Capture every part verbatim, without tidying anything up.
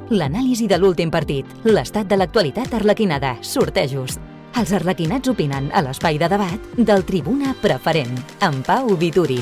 L'anàlisi de l'últim partit, l'estat de l'actualitat arlequinada, sortejos. Els arlequinats opinen a l'espai de debat del Tribuna Preferent, amb Pau Vituri.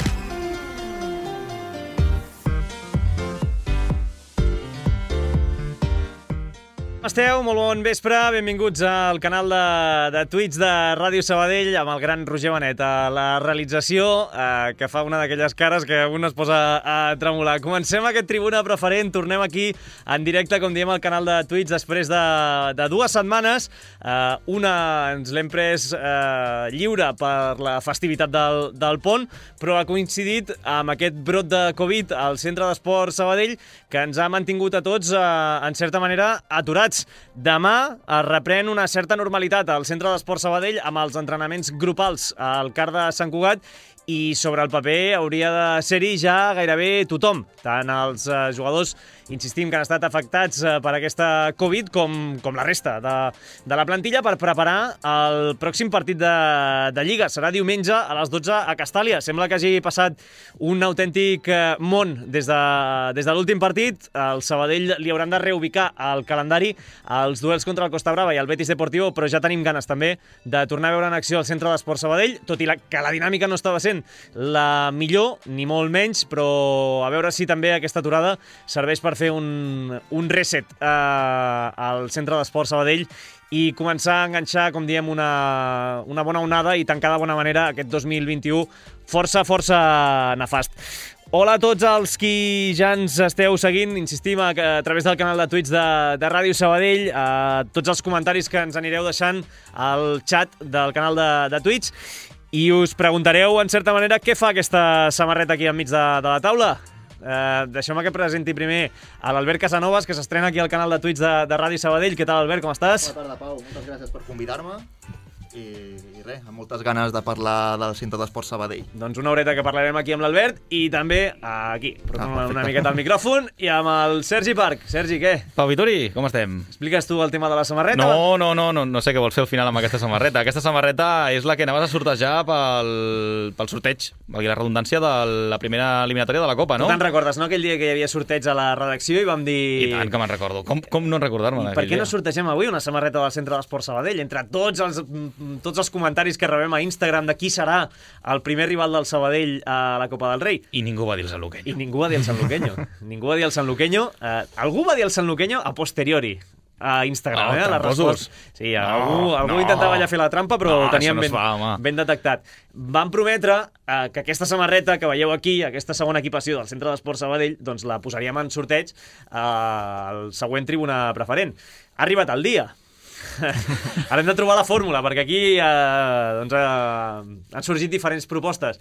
Com esteu? Molt bon vespre, benvinguts al canal de, de Twitch de Ràdio Sabadell amb el gran Roger Benet a la realització, eh, que fa una d'aquelles cares que un es posa a tremolar. Comencem aquest Tribuna Preferent, tornem aquí en directe, com diem, al canal de Twitch després de, de dues setmanes. Eh, una ens l'hem pres eh, lliure per la festivitat del, del pont, però ha coincidit amb aquest brot de Covid al Centre d'Esport Sabadell que ens ha mantingut a tots, eh, en certa manera, aturats. Demà es reprèn una certa normalitat al Centre d'Esport Sabadell amb els entrenaments grupals al C A R de Sant Cugat i sobre el paper hauria de ser-hi ja gairebé tothom, tant els eh, jugadors, insistim, que han estat afectats eh, per aquesta Covid com, com la resta de, de la plantilla per preparar el pròxim partit de, de Lliga. Serà diumenge a les dotze a Castàlia. Sembla que hagi passat un autèntic eh, món des de, des de l'últim partit. El Sabadell li hauran de reubicar al calendari els duels contra el Costa Brava i el Betis Deportivo, però ja tenim ganes també de tornar a veure en acció al Centre d'Esport Sabadell, tot i la, que la dinàmica no estava sent la millor, ni molt menys, però a veure si també aquesta aturada serveix per fer un, un reset eh, al Centre d'Esport Sabadell i començar a enganxar, com diem, una, una bona onada i tancar de bona manera aquest dos mil vint-i-u força, força nefast. Hola a tots els qui ja ens esteu seguint, insistim, a, a través del canal de Twitch de, de Ràdio Sabadell, a tots els comentaris que ens anireu deixant al xat del canal de, de Twitch. I us preguntareu, en certa manera, què fa aquesta samarreta aquí enmig de, de la taula? Eh, Deixeu-me que presenti primer a l'Albert Casanovas, que s'estrena aquí al canal de Twitch de, de Ràdio Sabadell. Què tal, Albert? Com estàs? Bona tarda, Pau. Moltes gràcies per convidar-me. I, i res, amb moltes ganes de parlar del Centre d'Esport Sabadell. Doncs una horeta que parlarem aquí amb l'Albert i també aquí, portant ah, una, una miqueta al micròfon, i amb el Sergi Parc. Sergi, què? Pau Vituri, com estem? Expliques tu el tema de la samarreta? No, no, no, no, no sé què vols fer al final amb aquesta samarreta. Aquesta samarreta és la que anaves a sortejar pel, pel sorteig, valgui la redundància, de la primera eliminatòria de la Copa, no? Tu te'n recordes, no? Aquell dia que hi havia sorteig a la redacció i vam dir... I tant que me'n recordo. Com, com no recordar-me? Per què no sortegem avui una samarreta del Centre d'Esport Sabadell? Entre tots els, tots els comentaris que rebem a Instagram de qui serà el primer rival del Sabadell a la Copa del Rei. I ningú va dir el Sanluqueño. I ningú va dir el Sanluqueño. Ningú va dir el Sanluqueño. Eh, algú va dir el Sanluqueño a posteriori a Instagram, oh, eh? La resposta. Sí, no, algú, algú no. intentava allà fer la trampa, però no, ho teníem no ben, fa, ben detectat. Van prometre eh, que aquesta samarreta que veieu aquí, aquesta segona equipació del Centre d'Esport Sabadell, doncs la posaríem en sorteig eh, al següent Tribuna Preferent. Ha arribat el dia. Ara hem de trobar la fórmula, perquè aquí eh, doncs, eh, han sorgit diferents propostes.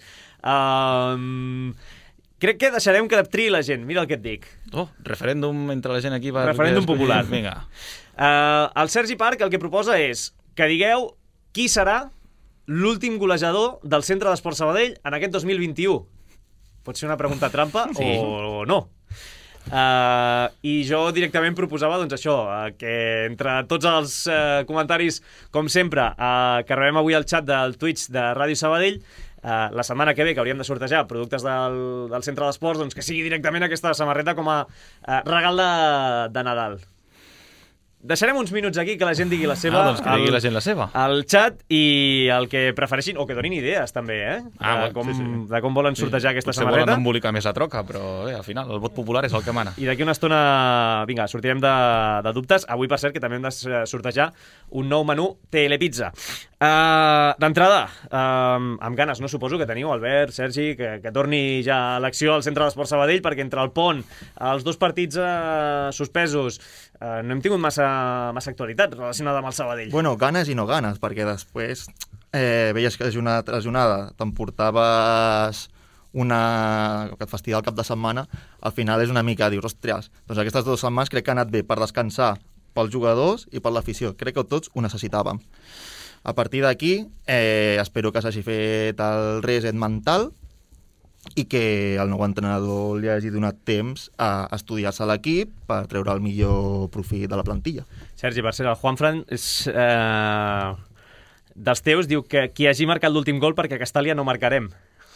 Um, crec que deixarem que triï la gent, mira el que et dic. Oh, referèndum entre la gent aquí. Per... Referèndum popular. Vinga. Uh, el Sergi Parc el que proposa és que digueu qui serà l'últim golejador del Centre d'Esport Sabadell en aquest dos mil vint-i-u. Pot ser una pregunta trampa sí. o, o no. Uh, i jo directament proposava doncs això, uh, que entre tots els uh, comentaris, com sempre, uh, que rebem avui al xat del Twitch de Ràdio Sabadell, uh, la setmana que ve, que hauríem de sortejar productes del, del Centre d'Esports, doncs que sigui directament aquesta samarreta com a uh, regal de, de Nadal. Deixarem uns minuts aquí que la gent digui la seva. Ah, doncs que digui el, la gent la seva. Al xat i el que prefereixin, o que donin idees també, eh? Ah, de, com, sí, sí. de com volen sortejar sí. aquesta Potser samarreta. Potser volen embolicar més la troca, però bé, al final el vot popular és el que mana. I d'aquí una estona, vinga, sortirem de, de dubtes. Avui, per cert, que també hem de sortejar un nou menú Telepizza. Uh, D'entrada, uh, amb ganes, no suposo que teniu, Albert, Sergi, que, que torni ja a l'acció al Centre d'Esport Sabadell, perquè entre el pont, els dos partits uh, suspesos, uh, no hem tingut massa, massa actualitat relacionada amb el Sabadell. Bueno, ganes i no ganes, perquè després eh, veies que una altra jornada t'emportaves una... que et fastidia el cap de setmana, al final és una mica, dius, ostres, doncs aquestes dues setmanes crec que ha anat bé per descansar pels jugadors i per l'afició. Crec que tots ho necessitàvem. A partir d'aquí, eh, espero que s'hagi fet el reset mental i que el nou entrenador li hagi donat temps a estudiar-se l'equip per treure el millor profit de la plantilla. Sergi, per ser el Juanfran és eh, dels teus, diu que qui hagi marcat l'últim gol perquè a Castàlia no marcarem.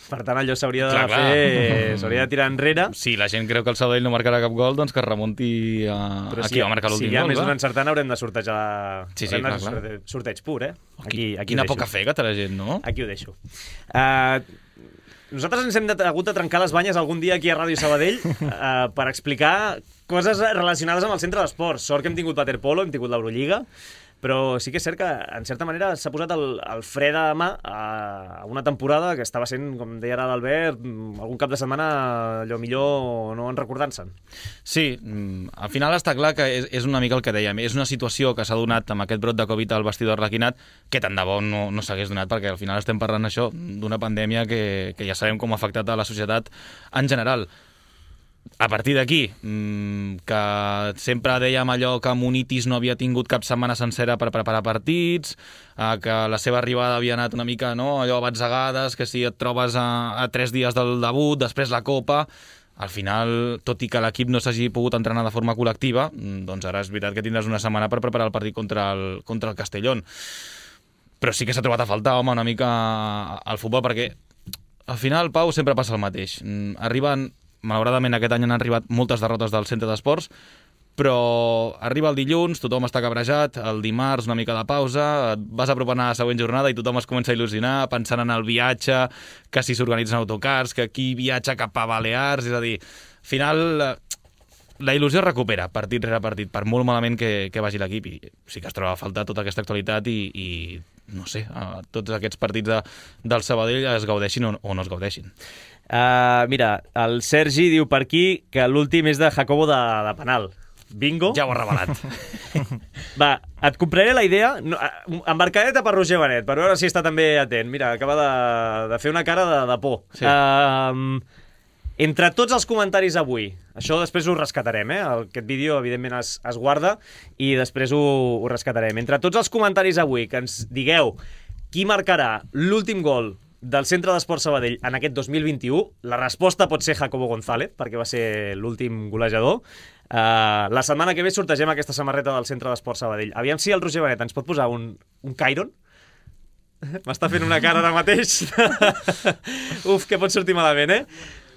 Per tant, allò s'hauria de Clar, clar. fer... S'hauria de tirar enrere. Si la gent creu que el Sabadell no marcarà cap gol, doncs que es remunti a, Però a si qui va marcar l'últim Si hi ha gol. més clar. d'un encertant, haurem de sortejar... Sí, sí, haurem de clar, clar. sorte- Sorteig pur, eh? Aquí, aquí Quina ho deixo. poca fe que té la gent, no? Aquí ho deixo. Uh, nosaltres ens hem de, hagut de trencar les banyes algun dia aquí a Ràdio Sabadell uh, per explicar coses relacionades amb el centre d'esports. Sort que hem tingut waterpolo, hem tingut l'Eurolliga, però sí que és cert que, en certa manera, s'ha posat el, el fre de mà a una temporada que estava sent, com deia ara l'Albert, algun cap de setmana allò millor no en recordant-se'n. Sí, mm, al final està clar que és, és una mica el que dèiem. És una situació que s'ha donat amb aquest brot de Covid al vestidor arlequinat que tant de bo no, no s'hagués donat, perquè al final estem parlant això d'una pandèmia que, que ja sabem com ha afectat a la societat en general. A partir d'aquí, mmm, que sempre dèiem allò que Munitis no havia tingut cap setmana sencera per preparar partits, eh, que la seva arribada havia anat una mica, no?, allò batzegades, que si et trobes a, a tres dies del debut, després la Copa. Al final, tot i que l'equip no s'hagi pogut entrenar de forma col·lectiva, doncs ara és veritat que tindràs una setmana per preparar el partit contra el, contra el Castellón. Però sí que s'ha trobat a faltar, home, una mica al futbol, perquè al final, Pau, sempre passa el mateix. Arriben... Malauradament aquest any han arribat moltes derrotes del centre d'esports, però arriba el dilluns, tothom està cabrejat, el dimarts una mica de pausa, et vas apropant a la següent jornada i tothom es comença a il·lusionar, pensant en el viatge, que si s'organitzen autocars, que qui viatja cap a Balears, és a dir, al final la il·lusió es recupera partit rere partit, per molt malament que, que vagi l'equip, i sí que es troba a faltar tota aquesta actualitat i, i no sé, tots aquests partits de, del Sabadell es gaudeixin o, o no es gaudeixin. Uh, mira, el Sergi diu per aquí que l'últim és de Jacobo de, de penal. Bingo. Ja ho ha revelat. Va, et compraré la idea, no, embarcadeta per Roger Benet, per veure si està també atent. Mira, acaba de, de fer una cara de, de por. Sí. Uh, entre tots els comentaris avui, això després ho rescatarem, eh? Aquest vídeo evidentment es, es guarda i després ho, ho rescatarem. Entre tots els comentaris avui que ens digueu qui marcarà l'últim gol del Centre d'Esports Sabadell en aquest dos mil vint-i-u, la resposta pot ser Jacobo González, perquè va ser l'últim golejador. Uh, la setmana que ve sortegem aquesta samarreta del Centre d'Esports Sabadell. Aviam si el Roger Benet ens pot posar un, un Cairon. M'està fent una cara ara mateix. Uf, que pot sortir malament, eh?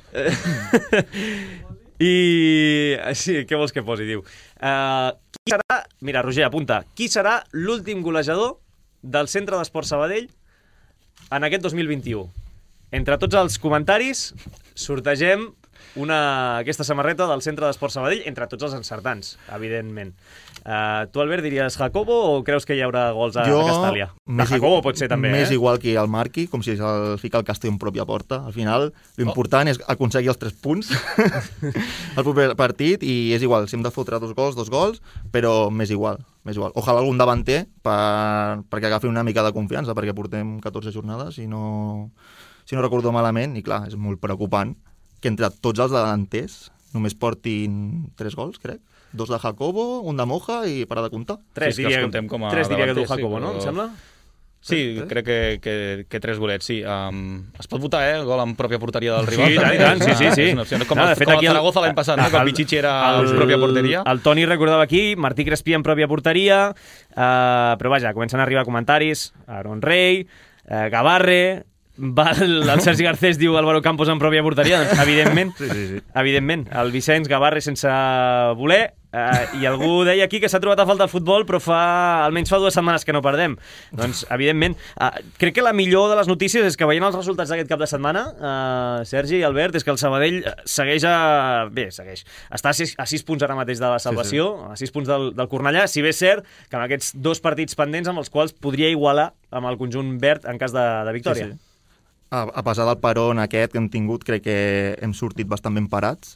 I... Sí, què vols que posi, diu. Uh, qui serà... Mira, Roger, apunta. Qui serà l'últim golejador del Centre d'Esports Sabadell en aquest dos mil vint-i-u? Entre tots els comentaris sortegem una, aquesta samarreta del Centre d'Esports Sabadell entre tots els encertants, evidentment. Uh, tu, Albert, diries Jacobo o creus que hi haurà gols a, jo, a Castàlia? A Jacobo pot ser també, més eh? igual que el marqui, com si el fica el Castellón pròpia porta. Al final, l'important oh. és aconseguir els tres punts al proper partit i és igual, si hem de fotre dos gols, dos gols, però més igual. Més igual. Ojalà algun davanter per, perquè agafi una mica de confiança, perquè portem catorze jornades i no, si no recordo malament, i clar, és molt preocupant que entre tots els davanters només portin tres gols, crec. Dos de Jacobo, un de Moja i parar de comptar. Tres, sí, diria, que com a tres diria que tu, davanters, Jacobo, sí, no? però... Em sembla? Sí, sí, crec que, que, que tres golets, sí. Um, es pot votar, eh? Gol en pròpia porteria del rival. Sí, tant, tant, sí, sí, sí. És una opció. Com, no, el, com el Zaragoza l'any passat, no? Que el Pichichi era el, en pròpia porteria. El Toni recordava aquí, Martí Crespí en pròpia porteria, uh, però vaja, comencen a arribar comentaris, Aaron Rey, uh, Gavarre, va, el, el Sergi Garcés diu Álvaro Campos en pròpia porteria, doncs evidentment, sí, sí, sí. evidentment, el Vicenç Gavarre sense voler, Uh, i algú deia aquí que s'ha trobat a falta el futbol, però fa almenys fa dues setmanes que no perdem. Doncs, evidentment, uh, crec que la millor de les notícies és que veient els resultats d'aquest cap de setmana, uh, Sergi i Albert, és que el Sabadell segueix a... Bé, segueix. Està a sis, a sis punts ara mateix de la salvació, sí, sí. a sis punts del, del Cornellà, si bé és cert que amb aquests dos partits pendents amb els quals podria igualar amb el conjunt verd en cas de, de victòria. Sí, sí. A, a pesar del peron aquest que hem tingut, crec que hem sortit bastant ben parats.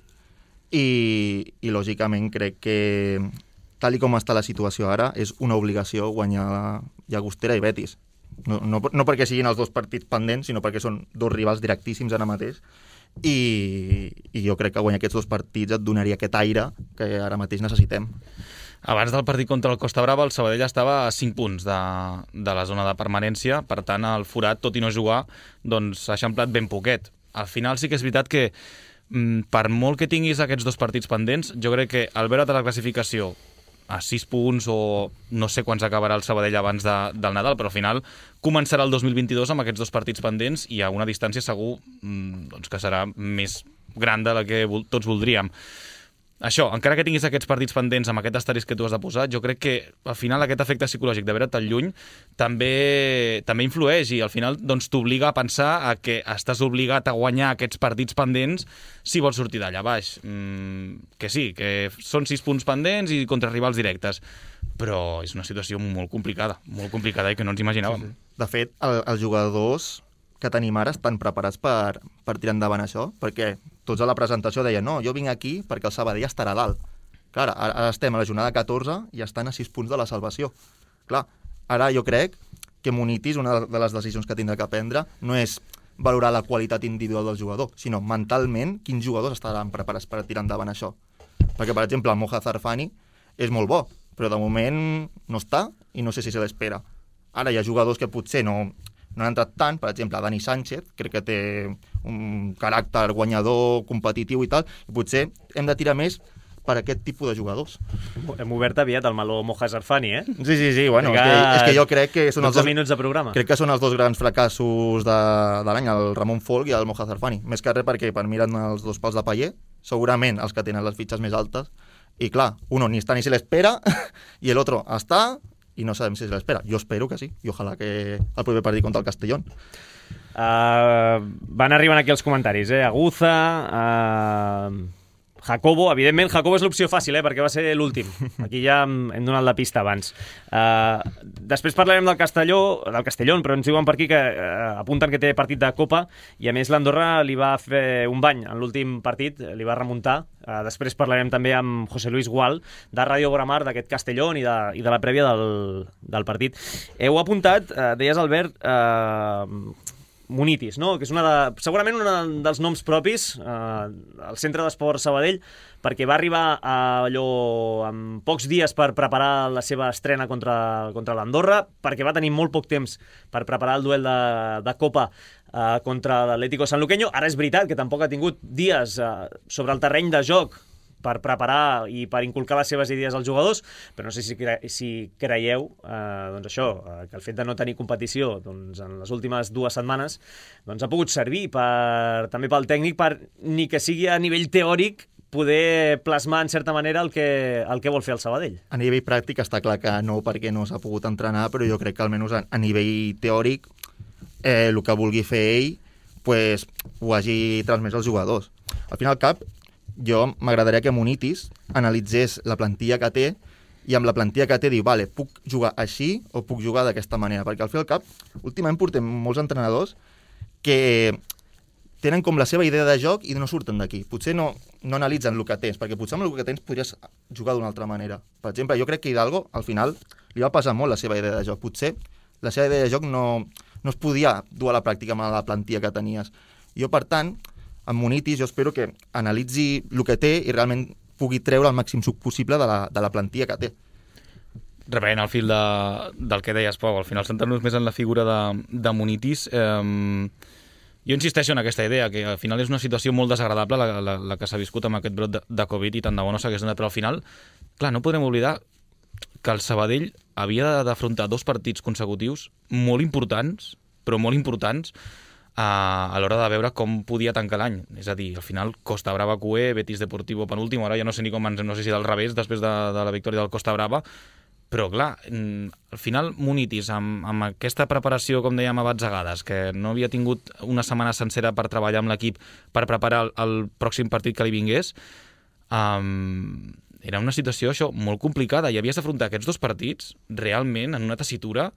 I, i lògicament crec que tal i com està la situació ara és una obligació guanyar Llagostera i Betis, no, no, no perquè siguin els dos partits pendents, sinó perquè són dos rivals directíssims ara mateix i, i jo crec que guanyar aquests dos partits et donaria aquest aire que ara mateix necessitem. Abans del partit contra el Costa Brava, el Sabadell estava a cinc punts de, de la zona de permanència, per tant el forat, tot i no jugar, doncs s'ha eixamplat ben poquet. Al final sí que és veritat que per molt que tinguis aquests dos partits pendents, jo crec que al veure la classificació a sis punts o no sé quants acabarà el Sabadell abans de, del Nadal, però al final començarà el dos mil vint-i-dos amb aquests dos partits pendents i a una distància segur doncs, que serà més gran de la que vol, tots voldríem. Això, encara que tinguis aquests partits pendents amb aquest asterisc que tu has de posar, jo crec que al final aquest efecte psicològic de veure tan lluny també també influeix i al final doncs, t'obliga a pensar a que estàs obligat a guanyar aquests partits pendents si vols sortir d'allà baix. Mm, que sí, que són sis punts pendents i contra rivals directes, però és una situació molt complicada, molt complicada i que no ens imaginàvem. Sí, sí. De fet, el, els jugadors que tenim ara estan preparats per, per tirar endavant això, perquè tots a la presentació deien no, jo vinc aquí perquè el Sabadell estarà a dalt. Clar, ara, ara estem a la jornada catorze i estan a sis punts de la salvació. Clar, ara jo crec que Munitis, una de les decisions que tindrà que prendre, no és valorar la qualitat individual del jugador, sinó mentalment quins jugadors estaran preparats per tirar endavant això. Perquè, per exemple, el Moja Zarfani és molt bo, però de moment no està i no sé si se l'espera. Ara hi ha jugadors que potser no... no han entrat tant, per exemple, Dani Sánchez, crec que té un caràcter guanyador, competitiu i tal, i potser hem de tirar més per aquest tipus de jugadors. Hem obert aviat el meló Moja Zarfani, eh? Sí, sí, sí, bueno, és que, és que jo crec que són els dos minuts de programa. Crec que són els dos grans fracassos de, de l'any, el Ramon Folk i el Moja Zarfani. Més que res perquè per mirar els dos pals de paller, segurament els que tenen les fitxes més altes, i clar, uno ni està ni se l'espera, i l'altre està, i no sabem si se l'espera. Jo espero que sí, i ojalà que el proper partit contra el Castellón. Uh, van arribant aquí els comentaris, eh? Aguza, uh, Jacobo, evidentment Jacobo és l'opció fàcil, eh? Perquè va ser l'últim. Aquí ja hem donat la pista abans. Uh, després parlarem del Castelló, del Castellón, però ens diuen per aquí que uh, apunten que té partit de Copa i a més l'Andorra li va fer un bany en l'últim partit, li va remuntar. Uh, després parlarem també amb José Luis Gual de Ràdio Gramar, d'aquest Castellón i de, i de la prèvia del, del partit. Heu apuntat, uh, deies Albert, uh, Munitis, no? Que és una de, segurament un dels noms propis eh, al Centre d'Esport Sabadell, perquè va arribar a allò amb pocs dies per preparar la seva estrena contra, contra l'Andorra, perquè va tenir molt poc temps per preparar el duel de, de Copa eh, contra l'Atlético Sanluqueño. Ara és veritat que tampoc ha tingut dies eh, sobre el terreny de joc per preparar i per inculcar les seves idees als jugadors, però no sé si, cre si creieu eh, doncs això, eh, que el fet de no tenir competició doncs, en les últimes dues setmanes doncs, ha pogut servir per, també pel tècnic per, ni que sigui a nivell teòric, poder plasmar en certa manera el que, el que vol fer el Sabadell. A nivell pràctic està clar que no, perquè no s'ha pogut entrenar, però jo crec que almenys a, a nivell teòric eh, el que vulgui fer ell pues, ho hagi transmès als jugadors. Al final cap jo m'agradaria que Munitis analitzés la plantilla que té i amb la plantilla que té diu, vale, puc jugar així o puc jugar d'aquesta manera, perquè al fi al cap últimament portem molts entrenadors que tenen com la seva idea de joc i no surten d'aquí. Potser no, no analitzen el que tens, perquè potser amb el que tens podries jugar d'una altra manera. Per exemple, jo crec que Hidalgo al final li va passar molt la seva idea de joc. Potser la seva idea de joc no, no es podia dur a la pràctica amb la plantilla que tenies. Jo, per tant, amb Munitis jo espero que analitzi el que té i realment pugui treure el màxim suc possible de la, de la plantilla que té. Reprenent el fil de, del que deies, Pau, al final centrant-nos més en la figura de, de Munitis, eh, jo insisteixo en aquesta idea, que al final és una situació molt desagradable la, la, la que s'ha viscut amb aquest brot de, de Covid i tant de bo no s'hagués donat, però al final, clar, no podrem oblidar que el Sabadell havia d'afrontar dos partits consecutius molt importants, però molt importants, a, a l'hora de veure com podia tancar l'any. És a dir, al final Costa Brava Q E, Betis Deportivo penúltim, ara ja no sé ni com ens, no sé si del revés després de, de la victòria del Costa Brava, però clar, al final Munitis amb, amb aquesta preparació, com dèiem a batzegades, que no havia tingut una setmana sencera per treballar amb l'equip per preparar el, el pròxim partit que li vingués, um, era una situació això molt complicada i havies d'afrontar aquests dos partits realment en una tessitura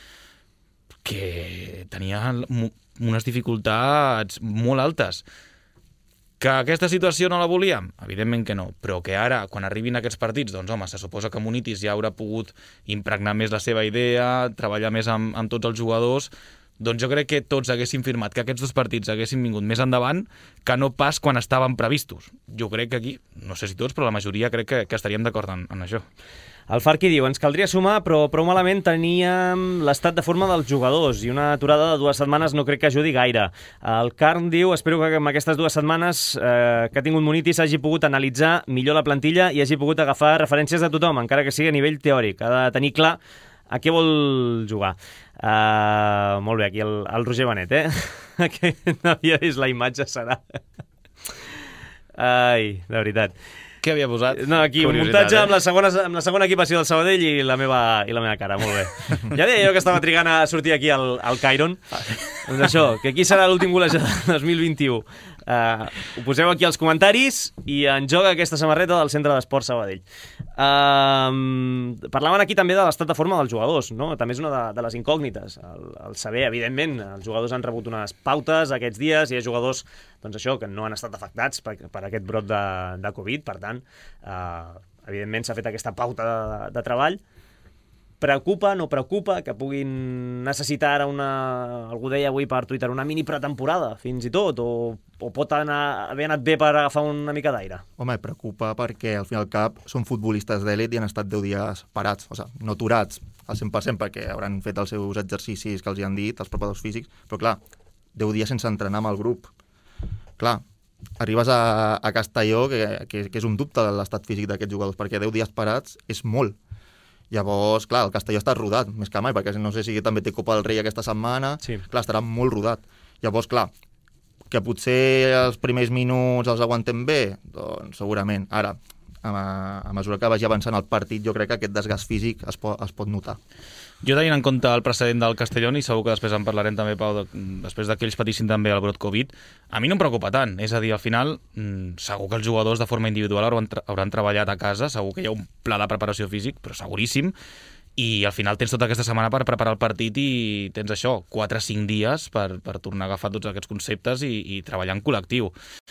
que tenia unes dificultats molt altes. Que aquesta situació no la volíem? Evidentment que no, però que ara, quan arribin aquests partits, doncs home, se suposa que Munitis ja haurà pogut impregnar més la seva idea, treballar més amb, amb tots els jugadors, doncs jo crec que tots haguéssim firmat que aquests dos partits haguessin vingut més endavant que no pas quan estaven previstos. Jo crec que aquí, no sé si tots, però la majoria crec que, que estaríem d'acord en, en això. El Farqui diu, ens caldria sumar, però prou malament teníem l'estat de forma dels jugadors i una aturada de dues setmanes no crec que ajudi gaire. El Carn diu, espero que amb aquestes dues setmanes eh, que ha tingut Munitis hagi pogut analitzar millor la plantilla i hagi pogut agafar referències de tothom, encara que sigui a nivell teòric. Ha de tenir clar a què vol jugar. Uh, molt bé, aquí el, el Roger Benet, eh? Que no havia vist la imatge, serà. Ai, de veritat. Què havia posat? No, aquí, un muntatge eh? amb, la segona, amb la segona equipació del Sabadell i la meva, i la meva cara, molt bé. Ja deia jo que estava trigant a sortir aquí al, al Cairon. Doncs això, que aquí serà l'últim golejador de dos mil vint-i-u. Uh, ho poseu aquí als comentaris i en joc aquesta samarreta del Centre d'Esport Sabadell. Uh, parlaven aquí també de l'estat de forma dels jugadors, no? També és una de, de les incògnites. El, el saber, evidentment, els jugadors han rebut unes pautes aquests dies, hi ha jugadors doncs això, que no han estat afectats per, per aquest brot de, de Covid, per tant, uh, evidentment s'ha fet aquesta pauta de, de treball. Preocupa, no preocupa, que puguin necessitar ara una... Algú deia avui per Twitter, una mini pretemporada, fins i tot, o, o pot anar, haver anat bé per agafar una mica d'aire? Home, preocupa perquè al fin i al cap són futbolistes d'elit i han estat deu dies parats, o sigui, no aturats al cent per cent perquè hauran fet els seus exercicis que els hi han dit, els preparadors físics, però clar, deu dies sense entrenar amb el grup. Clar, arribes a, a Castelló, que, que, que és un dubte de l'estat físic d'aquests jugadors, perquè deu dies parats és molt. Llavors, clar, el Castelló està rodat, més que mai, perquè no sé si també té Copa del Rei aquesta setmana, sí. Clar, estarà molt rodat. Llavors, clar, que potser els primers minuts els aguantem bé, doncs segurament. Ara, a, a mesura que vagi avançant el partit, jo crec que aquest desgast físic es pot, es pot notar. Jo tenint en compte el precedent del Castellón, i segur que després en parlarem també, Pau, de, després que ells patissin també el brot Covid, a mi no em preocupa tant. És a dir, al final, mmm, segur que els jugadors de forma individual hauran, tra hauran treballat a casa, segur que hi ha un pla de preparació físic, però seguríssim, i al final tens tota aquesta setmana per preparar el partit i tens això, quatre o cinc dies per, per tornar a agafar tots aquests conceptes i, i treballar en col·lectiu.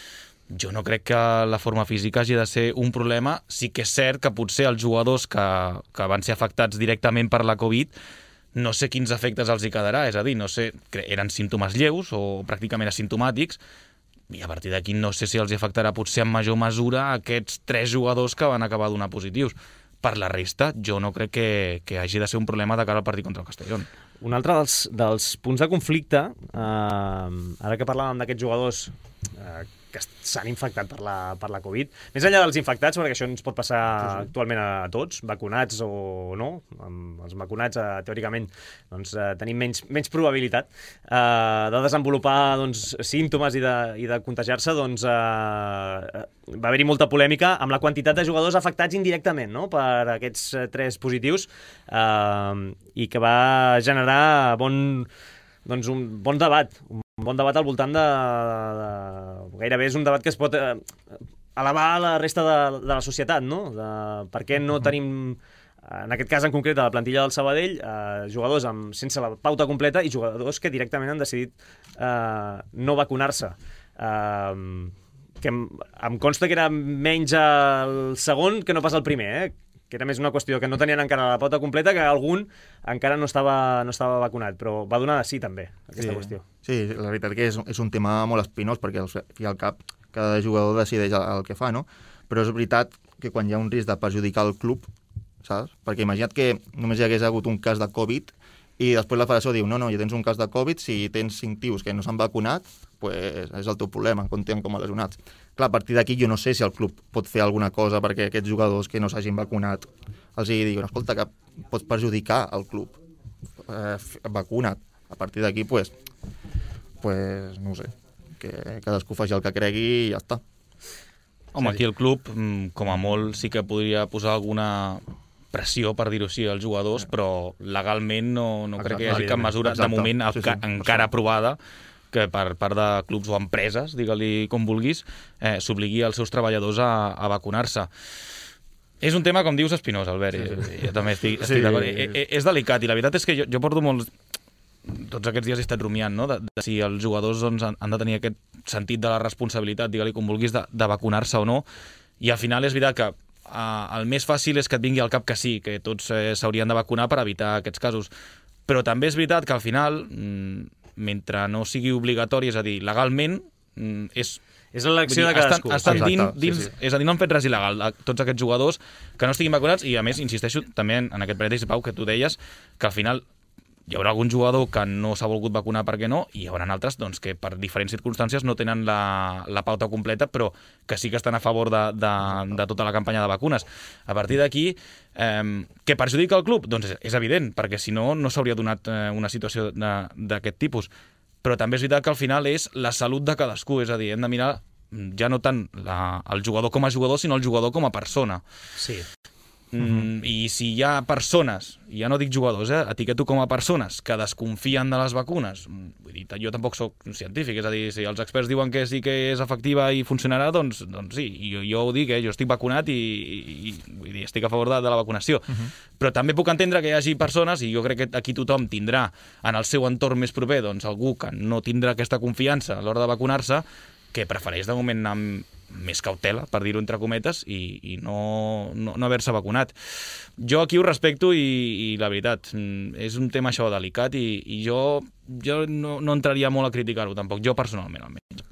Jo no crec que la forma física hagi de ser un problema. Sí que és cert que potser els jugadors que, que van ser afectats directament per la Covid no sé quins efectes els hi quedarà, és a dir, no sé, eren símptomes lleus o pràcticament asimptomàtics, i a partir d'aquí no sé si els hi afectarà potser en major mesura aquests tres jugadors que van acabar donar positius. Per la resta, jo no crec que, que hagi de ser un problema de cara al partit contra el Castellón. Un altre dels, dels punts de conflicte, eh, ara que parlàvem d'aquests jugadors eh, que s'han infectat per la, per la Covid, més enllà dels infectats, perquè això ens pot passar sí, sí. actualment a tots, vacunats o no, amb els vacunats eh, teòricament doncs, eh, tenim menys, menys probabilitat eh, de desenvolupar doncs, símptomes i de, i de contagiar-se, doncs eh, va haver-hi molta polèmica amb la quantitat de jugadors afectats indirectament, no?, per aquests eh, tres positius eh, i que va generar bon, doncs, un bon debat, un bon debat al voltant de, de, de... Gairebé és un debat que es pot eh, elevar a la resta de, de la societat, no? De per què no tenim, en aquest cas en concret, a la plantilla del Sabadell, eh, jugadors amb, sense la pauta completa i jugadors que directament han decidit eh, no vacunar-se. Eh, que em, em consta que era menys el segon que no pas el primer, eh? Que era més una qüestió que no tenien encara la pauta completa, que algun encara no estava, no estava vacunat, però va donar de sí també, aquesta sí, qüestió. Sí, la veritat que és, és un tema molt espinós, perquè al fi al cap cada jugador decideix el, el que fa, no? Però és veritat que quan hi ha un risc de perjudicar el club, saps? Perquè imagina't que només hi hagués hagut un cas de Covid i després la federació diu, no, no, ja tens un cas de Covid, si tens cinc tios que no s'han vacunat, pues és el teu problema, comptem com a lesionats. Clar, a partir d'aquí jo no sé si el club pot fer alguna cosa perquè aquests jugadors que no s'hagin vacunat els hi diuen, escolta, que pots perjudicar el club, eh, vacuna't. A partir d'aquí, pues, pues, no ho sé, que cadascú faci el que cregui i ja està. Home, aquí el club, com a molt, sí que podria posar alguna pressió, per dir-ho així, als jugadors, però legalment no, no crec que hi hagi cap mesura, de moment, sí, sí, encara aprovada, que per part de clubs o empreses, digue-li com vulguis, eh, s'obligui als seus treballadors a, a vacunar-se. És un tema, com dius, espinós, Albert. Sí, sí. Jo també estic, estic sí. d'acord. És, és delicat, i la veritat és que jo, jo porto molts... Tots aquests dies he estat rumiant, no?, de, de si els jugadors doncs, han, han de tenir aquest sentit de la responsabilitat, digue-li com vulguis, de, de vacunar-se o no, i al final és veritat que eh, el més fàcil és que et vingui al cap que sí, que tots eh, s'haurien de vacunar per evitar aquests casos. Però també és veritat que al final, mentre no sigui obligatori, és a dir, legalment, és... És l'elecció de cadascú. Estan, estan dins, dins, sí, sí. És a dir, no han fet res il·legal tots aquests jugadors que no estiguin vacunats i, a més, insisteixo també en, en aquest parèntesi, Pau, que tu deies que al final hi haurà algun jugador que no s'ha volgut vacunar perquè no, i hi haurà altres doncs, que per diferents circumstàncies no tenen la, la pauta completa, però que sí que estan a favor de, de, de tota la campanya de vacunes. A partir d'aquí, eh, què perjudica el club? Doncs és, és evident, perquè si no, no s'hauria donat eh, una situació d'aquest tipus. Però també és veritat que al final és la salut de cadascú, és a dir, hem de mirar ja no tant la, el jugador com a jugador, sinó el jugador com a persona. Sí. Mm, i si hi ha persones, ja no dic jugadors, eh, etiqueto com a persones que desconfien de les vacunes, vull dir, jo tampoc sóc científic, és a dir, si els experts diuen que sí que és efectiva i funcionarà, doncs, doncs sí, jo, jo ho dic, eh, jo estic vacunat i, i, i vull dir, estic a favor de, de la vacunació. Uh-huh. Però també puc entendre que hi hagi persones, i jo crec que aquí tothom tindrà en el seu entorn més proper doncs, algú que no tindrà aquesta confiança a l'hora de vacunar-se, que prefereix de moment anar amb més cautela, per dir-ho entre cometes, i, i no, no, no haver-se vacunat. Jo aquí ho respecto i, i la veritat, és un tema això delicat i, i jo, jo no, no entraria molt a criticar-ho tampoc, jo personalment almenys.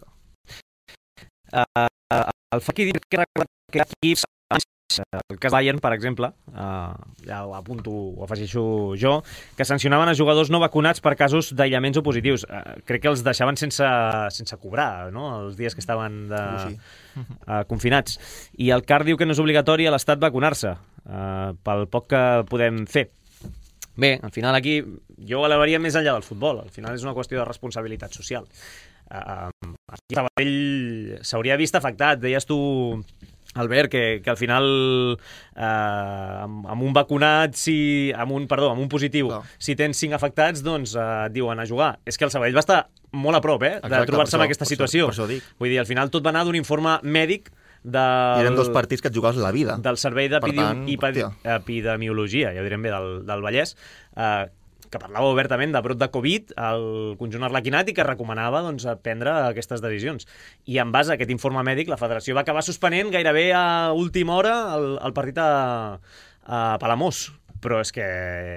Uh, el fa aquí dir que que equips, el cas Bayern, per exemple, uh, ja ho apunto, ho afegeixo jo, que sancionaven a jugadors no vacunats per casos d'aïllaments o positius. Uh, crec que els deixaven sense, sense cobrar, no?, els dies que estaven de, sí. uh, confinats. I el C A R diu que no és obligatori a l'Estat vacunar-se, uh, pel poc que podem fer. Bé, al final aquí jo ho elevaria més enllà del futbol. Al final és una qüestió de responsabilitat social. Uh, aquí Sabadell s'hauria vist afectat. Deies tu, Albert, que, que al final eh, amb, amb un vacunat, si, amb un, perdó, amb un positiu, no. Si tens cinc afectats, doncs eh, et diuen a jugar. És que el Sabadell va estar molt a prop, eh, de trobar-se en aquesta situació. Per això, per això dic. Vull dir, al final tot va anar d'un informe mèdic del, I eren dos partits que et jugaves la vida. Del Servei d'Epidemiologia, ja ho direm bé, del, del Vallès, eh, que parlava obertament de brot de Covid al conjunt arlequinat i que recomanava doncs, prendre aquestes decisions. I en base a aquest informe mèdic, la federació va acabar suspenent gairebé a última hora el, el partit a, a Palamós. Però és que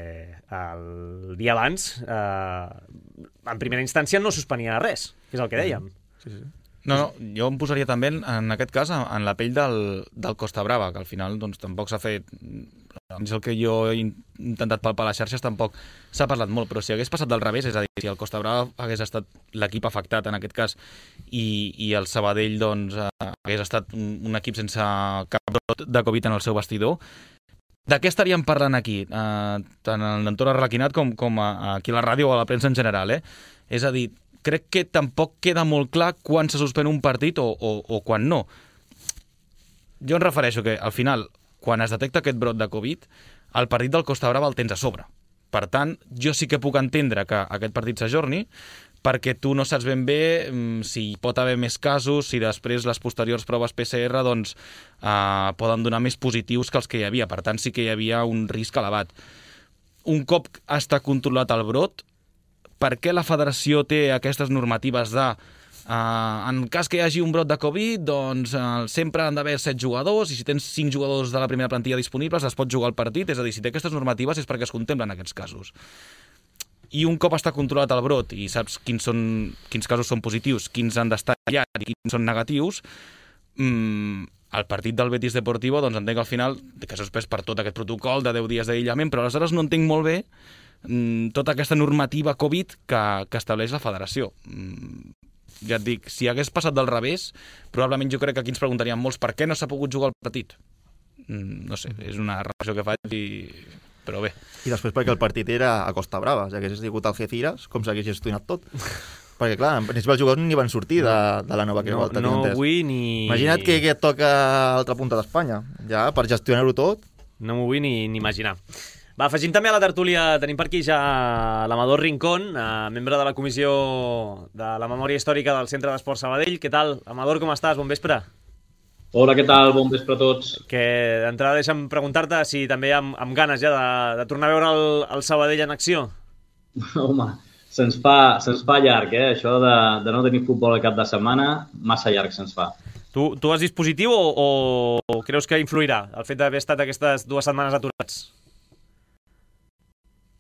el dia abans, eh, en primera instància, no suspenia res, que és el que dèiem. Sí, sí. No, no, jo em posaria també, en aquest cas, en la pell del, del Costa Brava, que al final doncs, tampoc s'ha fet... És el que jo he intentat palpar a les xarxes, tampoc s'ha parlat molt, però si hagués passat del revés, és a dir, si el Costa Brava hagués estat l'equip afectat en aquest cas i, i el Sabadell doncs, hagués estat un, un equip sense cap brot de Covid en el seu vestidor, de què estaríem parlant aquí? Eh, tant en l'entorn arlequinat com, com a, aquí a la ràdio o a la premsa en general, eh? És a dir, crec que tampoc queda molt clar quan se suspèn un partit o, o, o quan no. Jo em refereixo que, al final, quan es detecta aquest brot de Covid, el partit del Costa Brava el tens a sobre. Per tant, jo sí que puc entendre que aquest partit s'ajorni, perquè tu no saps ben bé si hi pot haver més casos, si després les posteriors proves P C R doncs, eh, poden donar més positius que els que hi havia. Per tant, sí que hi havia un risc elevat. Un cop està controlat el brot, per què la federació té aquestes normatives de Uh, en cas que hi hagi un brot de Covid, doncs uh, sempre han d'haver set jugadors i si tens cinc jugadors de la primera plantilla disponibles es pot jugar al partit, és a dir, si té aquestes normatives és perquè es contemplen aquests casos. I un cop està controlat el brot i saps quins, són, quins casos són positius, quins han d'estar aïllats i quins són negatius, mm, el partit del Betis Deportivo, doncs entenc al final que s'ha suspès per tot aquest protocol de deu dies d'aïllament, però aleshores no entenc molt bé mm, tota aquesta normativa Covid que, que estableix la federació. Mm, ja et dic, si hagués passat del revés, probablement jo crec que aquí ens preguntarien molts per què no s'ha pogut jugar el partit. Mm, no sé, és una reflexió que faig, i... però bé. I després perquè el partit era a Costa Brava, si hagués sigut Algeciras, com s'hagués gestionat tot. Perquè, clar, en principi els jugadors ni van sortir de, de la nova que no, volta. No vull ni... Imagina't que, que et toca a l'altra punta d'Espanya, ja, per gestionar-ho tot. No m'ho vull ni, ni imaginar. Va, afegim també a la tertúlia, tenim per aquí ja l'Amador Rincón, eh, membre de la Comissió de la Memòria Històrica del Centre d'Esport Sabadell. Què tal? Amador, com estàs? Bon vespre. Hola, què tal? Bon vespre a tots. Que d'entrada deixa'm preguntar-te si també amb, amb ganes ja de, de tornar a veure el, el Sabadell en acció. Home, se'ns fa, se'ns fa llarg, eh? Això de, de no tenir futbol al cap de setmana, massa llarg se'ns fa. Tu, tu has vist positiu o, o creus que influirà el fet d'haver estat aquestes dues setmanes aturats?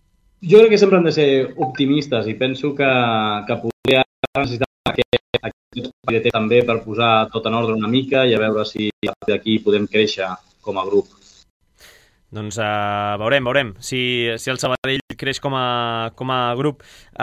Jo crec que sempre hem de ser optimistes i penso que, que podria necessitar aquest, aquest espai de temps també per posar tot en ordre una mica i a veure si d'aquí podem créixer com a grup. Doncs uh, veurem, veurem si, si el Sabadell creix com a, com a grup.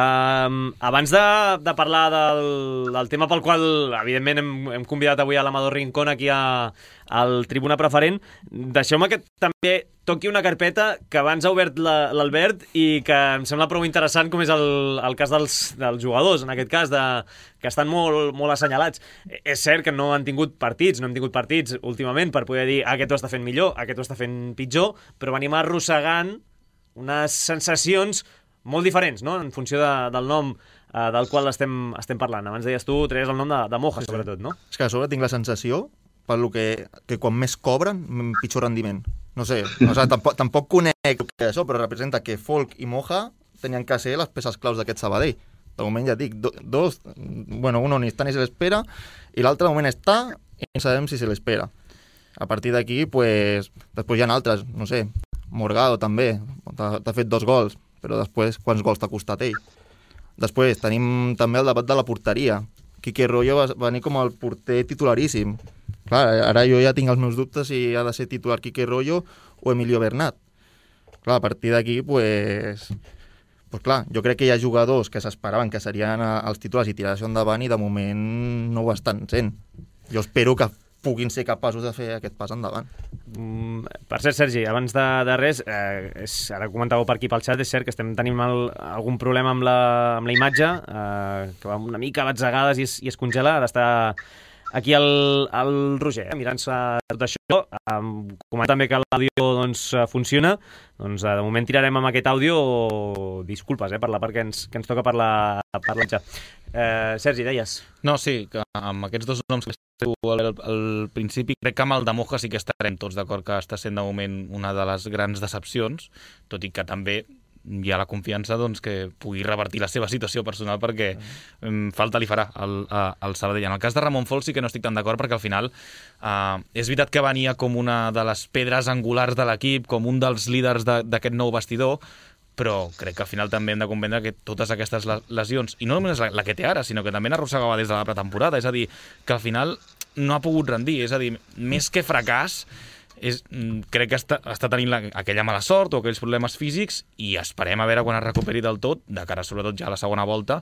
Uh, abans de, de parlar del, del tema pel qual, evidentment, hem, hem convidat avui a l'Amador Rincón aquí a, al Tribuna Preferent, deixeu-me que també toqui una carpeta que abans ha obert l'Albert i que em sembla prou interessant, com és el, el cas dels, dels jugadors, en aquest cas, de, que estan molt, molt assenyalats. És cert que no han tingut partits, no hem tingut partits últimament per poder dir aquest ho està fent millor, aquest ho està fent pitjor, però venim arrossegant unes sensacions molt diferents, no?, en funció de, del nom eh, del qual estem, estem parlant. Abans deies tu, treies el nom de, de Moja, sí, sobretot, no? És que a sobre tinc la sensació, per lo que, que quan més cobren, pitjor rendiment. No sé, o sigui, tampoc, tampoc conec això, però representa que Folk i Moja tenien que ser les peces claus d'aquest Sabadell. De moment ja dic, do, dos, bueno, uno ni està ni se l'espera, i l'altre de moment està i no sabem si se l'espera. A partir d'aquí, pues, després hi ha altres, no sé, Morgado també, t'ha fet dos gols, però després quants gols t'ha costat ell? Després tenim també el debat de la porteria. Quique Rollo va venir com el porter titularíssim. Clar, ara jo ja tinc els meus dubtes si ha de ser titular Quique Rollo o Emilio Bernat. Clar, a partir d'aquí, pues, pues clar, jo crec que hi ha jugadors que s'esperaven que serien els titulars i tirar això endavant i de moment no ho estan sent. Jo espero que puguin ser capaços de fer aquest pas endavant. Mm, per cert, Sergi, abans de, de res, eh, és, ara comentàveu per aquí pel xat, és cert que estem tenint el, algun problema amb la, amb la imatge, eh, que va una mica a batzegades i es, i es congela. Ara està aquí el, el Roger, eh, mirant-se tot això. Eh, comentar també que l'àudio doncs, funciona. Doncs eh, de moment tirarem amb aquest àudio. Disculpes eh, per la part que ens, que ens toca per la, per la eh, Sergi, deies? No, sí, que amb aquests dos noms que al, al principi, crec que amb el de Moja sí que estarem tots d'acord que està sent de moment una de les grans decepcions, tot i que també hi ha la confiança doncs, que pugui revertir la seva situació personal perquè mm. falta li farà al, al Sabadell. En el cas de Ramon Folch sí que no estic tan d'acord perquè al final eh, és veritat que venia com una de les pedres angulars de l'equip, com un dels líders d'aquest nou vestidor, però crec que al final també hem de comprendre que totes aquestes lesions, i no només la, la que té ara, sinó que també n'arrossegava des de la pretemporada, és a dir, que al final no ha pogut rendir, és a dir, més que fracàs, és, crec que està, està tenint la, aquella mala sort o aquells problemes físics i esperem a veure quan es recuperi del tot, de cara sobretot ja a la segona volta,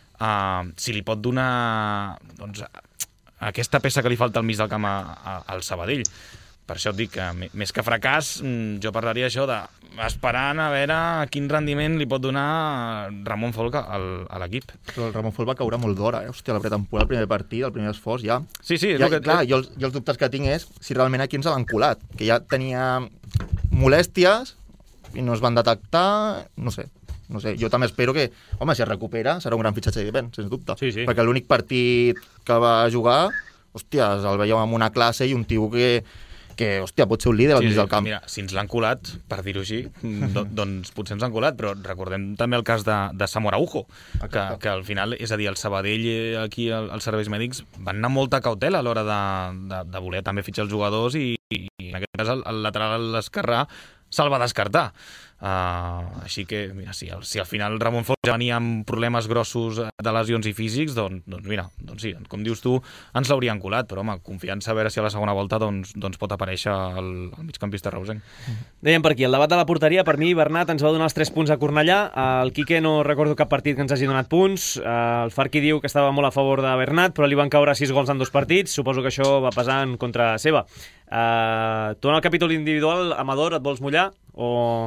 uh, si li pot donar doncs, aquesta peça que li falta al mig del camp a, a, al Sabadell. Per això et dic que més que fracàs, jo parlaria això de esperant a veure quin rendiment li pot donar Ramon Folch a l'equip. Però el Ramon Folch va caure molt d'hora, eh? Hòstia, la pretemporada, el primer partit, el primer esforç, ja... Sí, sí, és ja, el que... Clar, jo, jo els dubtes que tinc és si realment aquí ens l'han colat, que ja tenia molèsties i no es van detectar, no sé. No sé, jo també espero que, home, si es recupera, serà un gran fitxatge d'hivern, sens dubte. Sí, sí. Perquè l'únic partit que va jugar, hòstia, el veiem amb una classe i un tio que... que, hòstia, pot ser un líder al sí, mig sí, del camp. Mira, si ens l'han colat, per dir-ho així, do, doncs potser ens han colat, però recordem també el cas de, de Samu Araujo, que, que al final, és a dir, el Sabadell aquí, el, els serveis mèdics, van anar molta cautela a l'hora de, de, de voler també fitxar els jugadors i, i en aquest cas el, el lateral esquerrà se'l va descartar. Uh, així que, mira, si, si al final Ramon Folch ja venia amb problemes grossos de lesions i físics, doncs, doncs mira, doncs sí, com dius tu, ens l'haurien colat, però home, confiança a veure si a la segona volta doncs, doncs pot aparèixer el, el migcampista reusenc. Dèiem per aquí, el debat de la porteria, per mi Bernat ens va donar els tres punts a Cornellà, el Quique no recordo cap partit que ens hagi donat punts, el Farqui diu que estava molt a favor de Bernat, però li van caure sis gols en dos partits, suposo que això va pesar en contra seva. Uh, tu en el capítol individual, Amador, et vols mullar? O...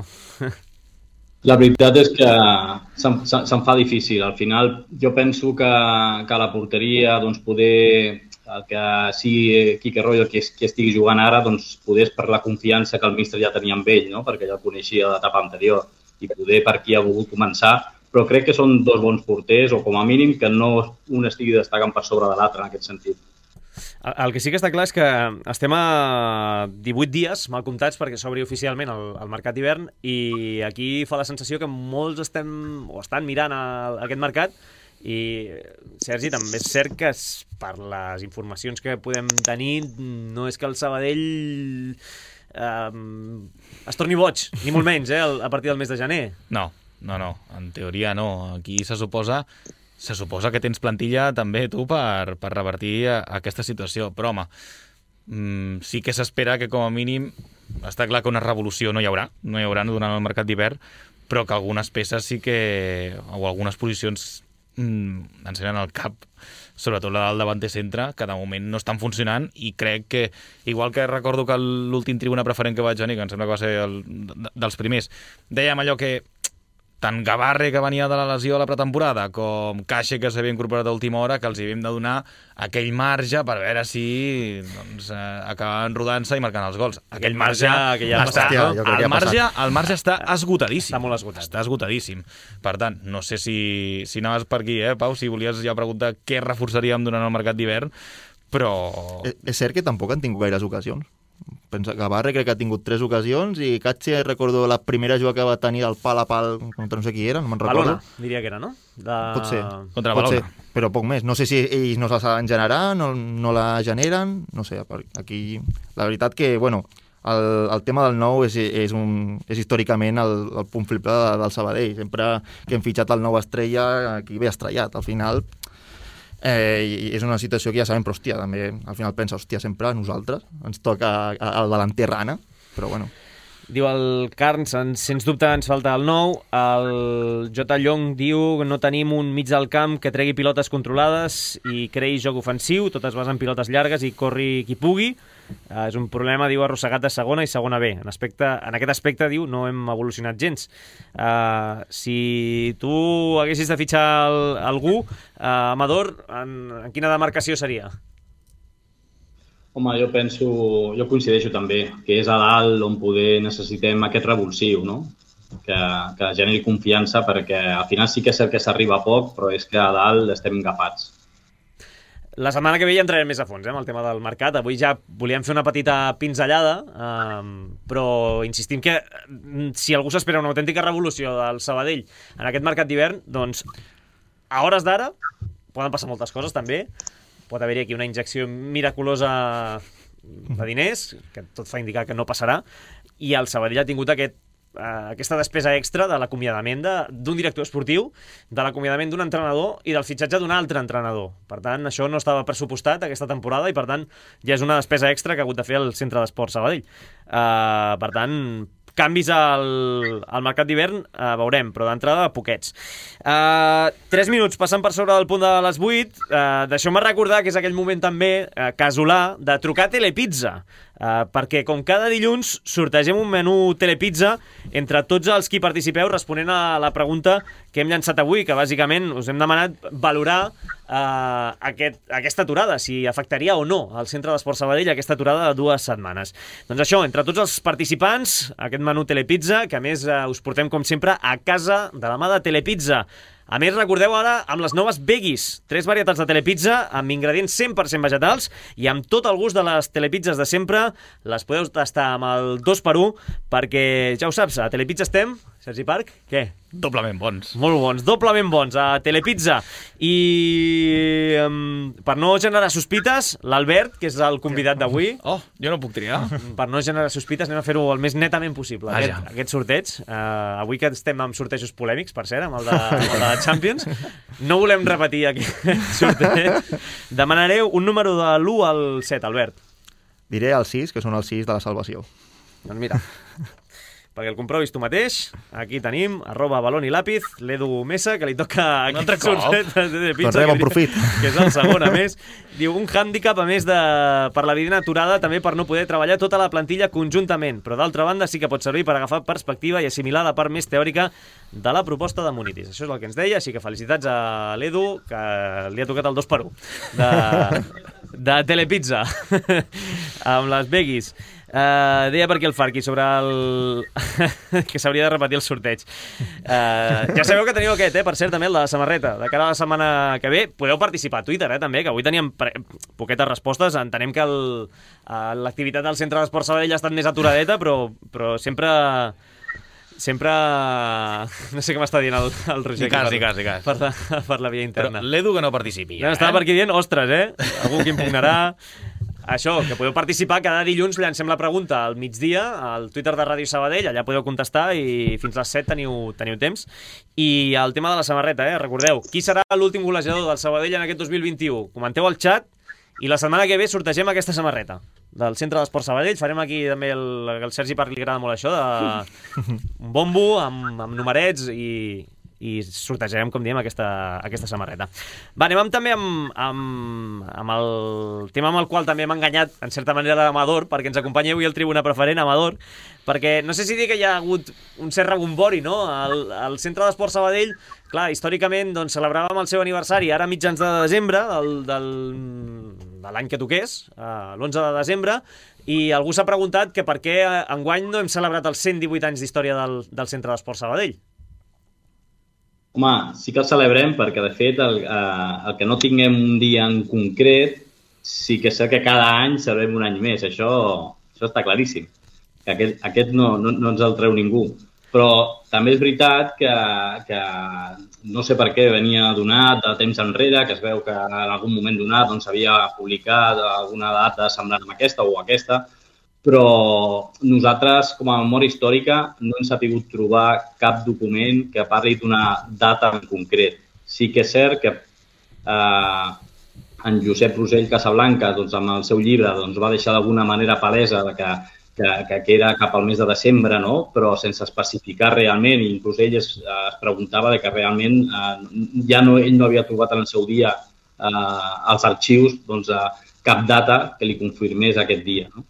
La veritat és que se'm, se'm fa difícil. Al final jo penso que, que la porteria, doncs poder, el que sigui Quique Rollo qui, qui estigui jugant ara, doncs poder per la confiança que el míster ja tenia amb ell, no? Perquè ja el coneixia de l'etapa anterior i poder per qui ha volgut començar, però crec que són dos bons porters o com a mínim que no un estigui destacant per sobre de l'altre en aquest sentit. El que sí que està clar és que estem a divuit dies mal comptats perquè s'obri oficialment el, el mercat d'hivern i aquí fa la sensació que molts estem o estan mirant el, aquest mercat i, Sergi, també és cert que per les informacions que podem tenir no és que el Sabadell eh, es torni boig, ni molt menys, eh, a partir del mes de gener. No. no, no, en teoria no. Aquí se suposa, se suposa que tens plantilla també tu per, per revertir aquesta situació, però home, mmm, sí que s'espera que com a mínim, està clar que una revolució no hi haurà, no hi haurà durant el mercat d'hivern, però que algunes peces sí que, o algunes posicions mmm, encenen el cap, sobretot la del davanter centre, que de moment no estan funcionant, i crec que, igual que recordo que l'últim tribuna preferent que vaig venir, que em sembla que va ser el, dels primers, dèiem allò que tant Gavarre, que venia de la lesió a la pretemporada, com Caixa, que s'havia incorporat a última hora, que els havíem de donar aquell marge per veure si doncs, eh, acabaven rodant-se i marcant els gols. Aquell marge, que ja està, hòstia, jo crec que el, ha marge passat. el marge està esgotadíssim. Està molt esgotat. Està esgotadíssim. Per tant, no sé si, si anaves per aquí, eh, Pau, si volies ja preguntar què reforçaríem durant el mercat d'hivern, però... És, és cert que tampoc han tingut gaires ocasions. Pensa, Gavarre crec que ha tingut tres ocasions i Catxe, recordo la primera jugada que va tenir del pal a pal contra no sé qui era, no me'n recordo. Balona, diria que era, no? De... Pot ser. Contra Pot Balona. ser, però poc més. No sé si ells no se la saben generar, no, no la generen, no sé, aquí... La veritat que, bueno, el, el tema del nou és, és, un, és històricament el, el punt flip de, del Sabadell. Sempre que hem fitxat el nou estrella, aquí ve estrellat. Al final... Eh, és una situació que ja sabem, però hòstia, també al final pensa, hòstia, sempre a nosaltres ens toca el delanter rana, però bueno. Diu el Carns, sens dubte ens falta el nou. El J. Llong diu que no tenim un mig del camp que tregui pilotes controlades i creï joc ofensiu, totes basen pilotes llargues i corri qui pugui. Uh, és un problema, diu, arrossegat de segona i segona B. En, aspecte, en aquest aspecte, diu, no hem evolucionat gens. Uh, si tu haguessis de fitxar el, algú, uh, Amador, en, en quina demarcació seria? Home, jo penso, jo coincideixo també, que és a dalt on poder necessitem aquest revulsiu, no? Que, que generi confiança, perquè al final sí que és cert que s'arriba a poc, però és que a dalt estem agafats. La setmana que ve ja entrarem més a fons, eh, amb el tema del mercat. Avui ja volíem fer una petita pinzellada, eh, però insistim que si algú s'espera una autèntica revolució del Sabadell en aquest mercat d'hivern, doncs a hores d'ara poden passar moltes coses també. Pot haver-hi aquí una injecció miraculosa de diners, que tot fa indicar que no passarà, i el Sabadell ha tingut aquest Uh, aquesta despesa extra de l'acomiadament d'un director esportiu, de l'acomiadament d'un entrenador i del fitxatge d'un altre entrenador. Per tant, això no estava pressupostat aquesta temporada i, per tant, ja és una despesa extra que ha hagut de fer el Centre d'Esports Sabadell. Uh, per tant, canvis al, al mercat d'hivern, uh, veurem, però d'entrada poquets. Uh, tres minuts passant per sobre del punt de les vuit. Uh, Deixeu-me recordar que és aquell moment també uh, casolà de trucar a Telepizza. Uh, perquè com cada dilluns sortegem un menú Telepizza entre tots els qui participeu responent a la pregunta que hem llançat avui, que bàsicament us hem demanat valorar uh, aquest, aquesta aturada, si afectaria o no al Centre d'Esports Sabadell aquesta aturada de dues setmanes. Doncs això, entre tots els participants, aquest menú Telepizza, que a més uh, us portem com sempre a casa de la mà de Telepizza. A més, recordeu ara amb les noves Veggies, tres varietats de telepizza amb ingredients cent per cent vegetals i amb tot el gust de les telepizzas de sempre. Les podeu tastar amb el dos per u perquè, ja ho saps, a Telepizza estem, Sergi Parc, què? Doblement bons. Molt bons, doblement bons, a Telepizza. I um, per no generar sospites, l'Albert, que és el convidat d'avui... Oh, jo no puc triar. Per no generar sospites, anem a fer-ho el més netament possible, ah, aquest, ja. aquest sorteig. Uh, avui que estem amb sortejos polèmics, per cert, amb el de, amb el de la Champions, no volem repetir aquest sorteig. Demanareu un número de l'u al set, Albert. Diré el sis, que són els sis de la salvació. Doncs mira, perquè el comprovis tu mateix, aquí tenim, arroba balón i lápiz, l'Edu Mesa, que li toca aquest sorteig de pizza, doncs rebem profit. Que és el segon, a més. Diu, un hàndicap, a més de per la vida aturada, també per no poder treballar tota la plantilla conjuntament, però d'altra banda sí que pot servir per agafar perspectiva i assimilar la part més teòrica de la proposta de Munitis. Això és el que ens deia, així que felicitats a l'Edu, que li ha tocat el dos per u de, de Telepizza amb les Veggies. Uh, deia per aquí el Farqui sobre el... que s'hauria de repetir el sorteig. Uh, ja sabeu que teniu aquest, eh? Per cert, també el de la samarreta. De cara a la setmana que ve, podeu participar a Twitter, eh? També, que avui teníem pre... poquetes respostes. Entenem que el... uh, l'activitat del Centre d'Esports Sabadell ha estat més aturadeta, però, però sempre... Sempre... No sé què m'està dient el, el Roger. Ni cas, ni cas, ni cas. Per la, per la via interna. Però l'Edu que no participi. Ja eh? estava per aquí dient, ostres, eh? Algú que impugnarà... això, que podeu participar, cada dilluns llancem la pregunta al migdia, al Twitter de Ràdio Sabadell, allà podeu contestar i fins les set teniu, teniu temps. I el tema de la samarreta, eh? Recordeu, qui serà l'últim golejador del Sabadell en aquest dos mil vint-i-u? Comenteu al xat i la setmana que ve sortegem aquesta samarreta del Centre d'Esport Sabadell. Farem aquí també, el, el Sergi Parc li agrada molt això, de un bombo amb, amb numerets i... i sortejarem, com diem, aquesta, aquesta samarreta. Va, anem amb, també amb, amb, amb el tema amb el qual també hem enganyat, en certa manera, l'Amador, perquè ens acompanya avui el tribuna preferent, Amador, perquè no sé si dir que hi ha hagut un cert rebombori, no? El, el Centre d'Esport Sabadell, clar, històricament doncs, celebràvem el seu aniversari ara a mitjans de desembre, del, del, de l'any que toqués, l'onze de desembre, i algú s'ha preguntat que per què enguany no hem celebrat els cent divuit anys d'història del, del Centre d'Esport Sabadell. Home, sí que el celebrem perquè, de fet, el, eh, el que no tinguem un dia en concret, sí que sé que cada any celebrem un any més. Això, això està claríssim. Que aquest, aquest no, no, no ens el treu ningú. Però també és veritat que, que no sé per què venia donat de temps enrere, que es veu que en algun moment donat doncs, s'havia publicat alguna data semblant amb aquesta o aquesta, però nosaltres, com a memòria històrica, no hem sabut trobar cap document que parli d'una data en concret. Sí que és cert que eh, en Josep Rosell Casablanca, doncs, amb el seu llibre, doncs, va deixar d'alguna manera palesa que, que, que era cap al mes de desembre, no? Però sense especificar realment, i inclús ell es, es preguntava de que realment eh, ja no, ell no havia trobat en el seu dia eh, als arxius doncs, eh, cap data que li confirmés aquest dia, no?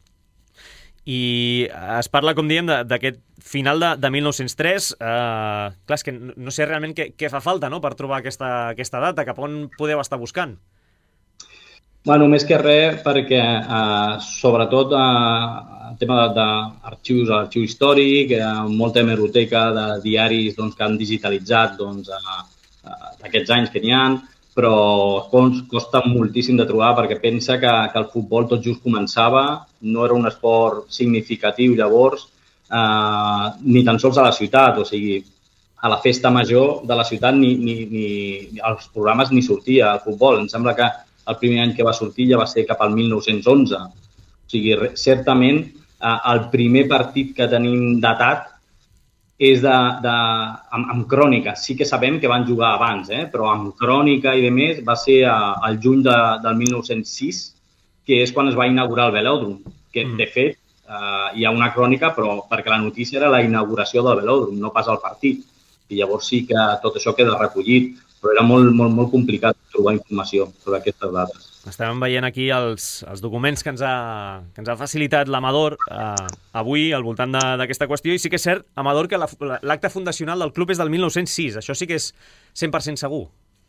I es parla, com diem, d'aquest final de, de mil nou-cents tres. Uh, clar, és que no, no sé realment què, què fa falta, no?, per trobar aquesta, aquesta data. Cap on podeu estar buscant? Bueno, més que res perquè, uh, sobretot, uh, el tema d'arxius, l'arxiu històric, uh, molta hemeroteca de diaris doncs, que han digitalitzat doncs, uh, uh, d'aquests anys que n'hi ha, però costa moltíssim de trobar perquè pensa que, que el futbol tot just començava, no era un esport significatiu llavors, eh, ni tan sols a la ciutat, o sigui, a la festa major de la ciutat ni, ni, ni als programes ni sortia el futbol. Em sembla que el primer any que va sortir ja va ser cap al mil nou-cents onze. O sigui, certament, eh, el primer partit que tenim datat és de, de, amb, amb crònica. Sí que sabem que van jugar abans, eh? Però amb crònica i de més va ser al juny de, del mil nou-cents sis, que és quan es va inaugurar el velòdrom. Que, de fet, eh, hi ha una crònica, però perquè la notícia era la inauguració del velòdrom, no pas el partit. I llavors sí que tot això queda recollit, però era molt, molt, molt complicat trobar informació sobre aquestes dates. Estàvem veient aquí els, els documents que ens ha, que ens ha facilitat l'Amador eh, avui al voltant d'aquesta qüestió, i sí que és cert, Amador, que l'acte fundacional del club és del mil nou-cents sis. Això sí que és cent per cent segur.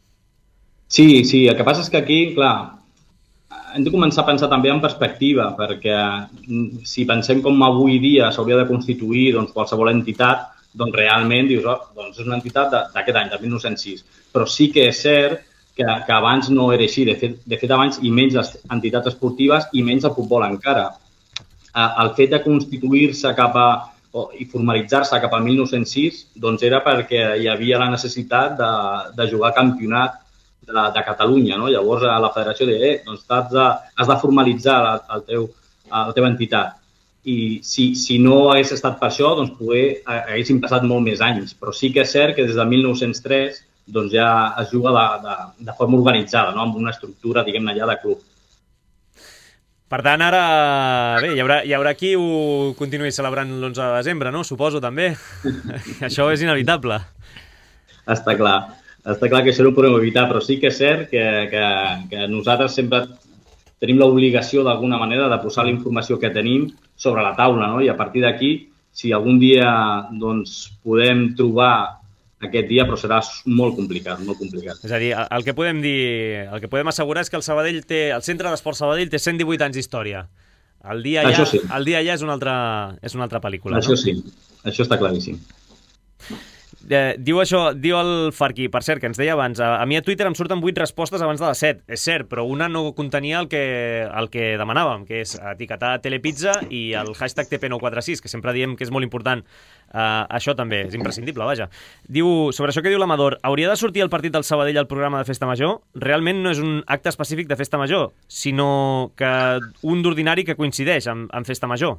Sí, sí. El que passa és que aquí, clar, hem de començar a pensar també en perspectiva, perquè si pensem com avui dia s'hauria de constituir doncs, qualsevol entitat, doncs realment dius, oh, doncs és una entitat d'aquest any, del mil nou-cents sis. Però sí que és cert que, que abans no era així. De fet, de fet, abans i menys les entitats esportives i menys el futbol encara. El fet de constituir-se cap a, o, i formalitzar-se cap al mil nou-cents sis doncs era perquè hi havia la necessitat de, de jugar campionat de, de Catalunya. No? Llavors, a la federació deia, eh, doncs has de, has de formalitzar la, el teu, la teva entitat. I si, si no hagués estat per això, doncs poder, haguessin passat molt més anys. Però sí que és cert que des de mil nou-cents tres doncs ja es juga de, de, de forma organitzada, no? Amb una estructura, diguem-ne, ja de club. Per tant, ara bé, hi haurà, hi haurà qui ho continuï celebrant l'onze de desembre, no? Suposo, també. Això és inevitable. Està clar. Està clar que això no ho podem evitar, però sí que és cert que, que, que nosaltres sempre tenim l'obligació, d'alguna manera, de posar la informació que tenim sobre la taula, no? I a partir d'aquí, si algun dia doncs, podem trobar aquest dia, però serà molt complicat, molt complicat. És a dir, el que podem dir, el que podem assegurar és que el Sabadell té, el Centre d'Esport Sabadell té cent divuit anys d'història. El dia ja, sí. el dia ja és una altra, és una altra pel·lícula. Això no? sí, això està claríssim. Eh, diu això, diu el Farqui, per cert, que ens deia abans, a, a mi a Twitter em surten vuit respostes abans de les set. És cert, però una no contenia el que, el que demanàvem, que és etiquetar Telepizza i el hashtag T P nou quatre sis, que sempre diem que és molt important. Uh, això també és imprescindible, vaja. Diu, sobre això que diu l'Amador, hauria de sortir el partit del Sabadell al programa de Festa Major? Realment no és un acte específic de Festa Major, sinó que un d'ordinari que coincideix amb, amb Festa Major.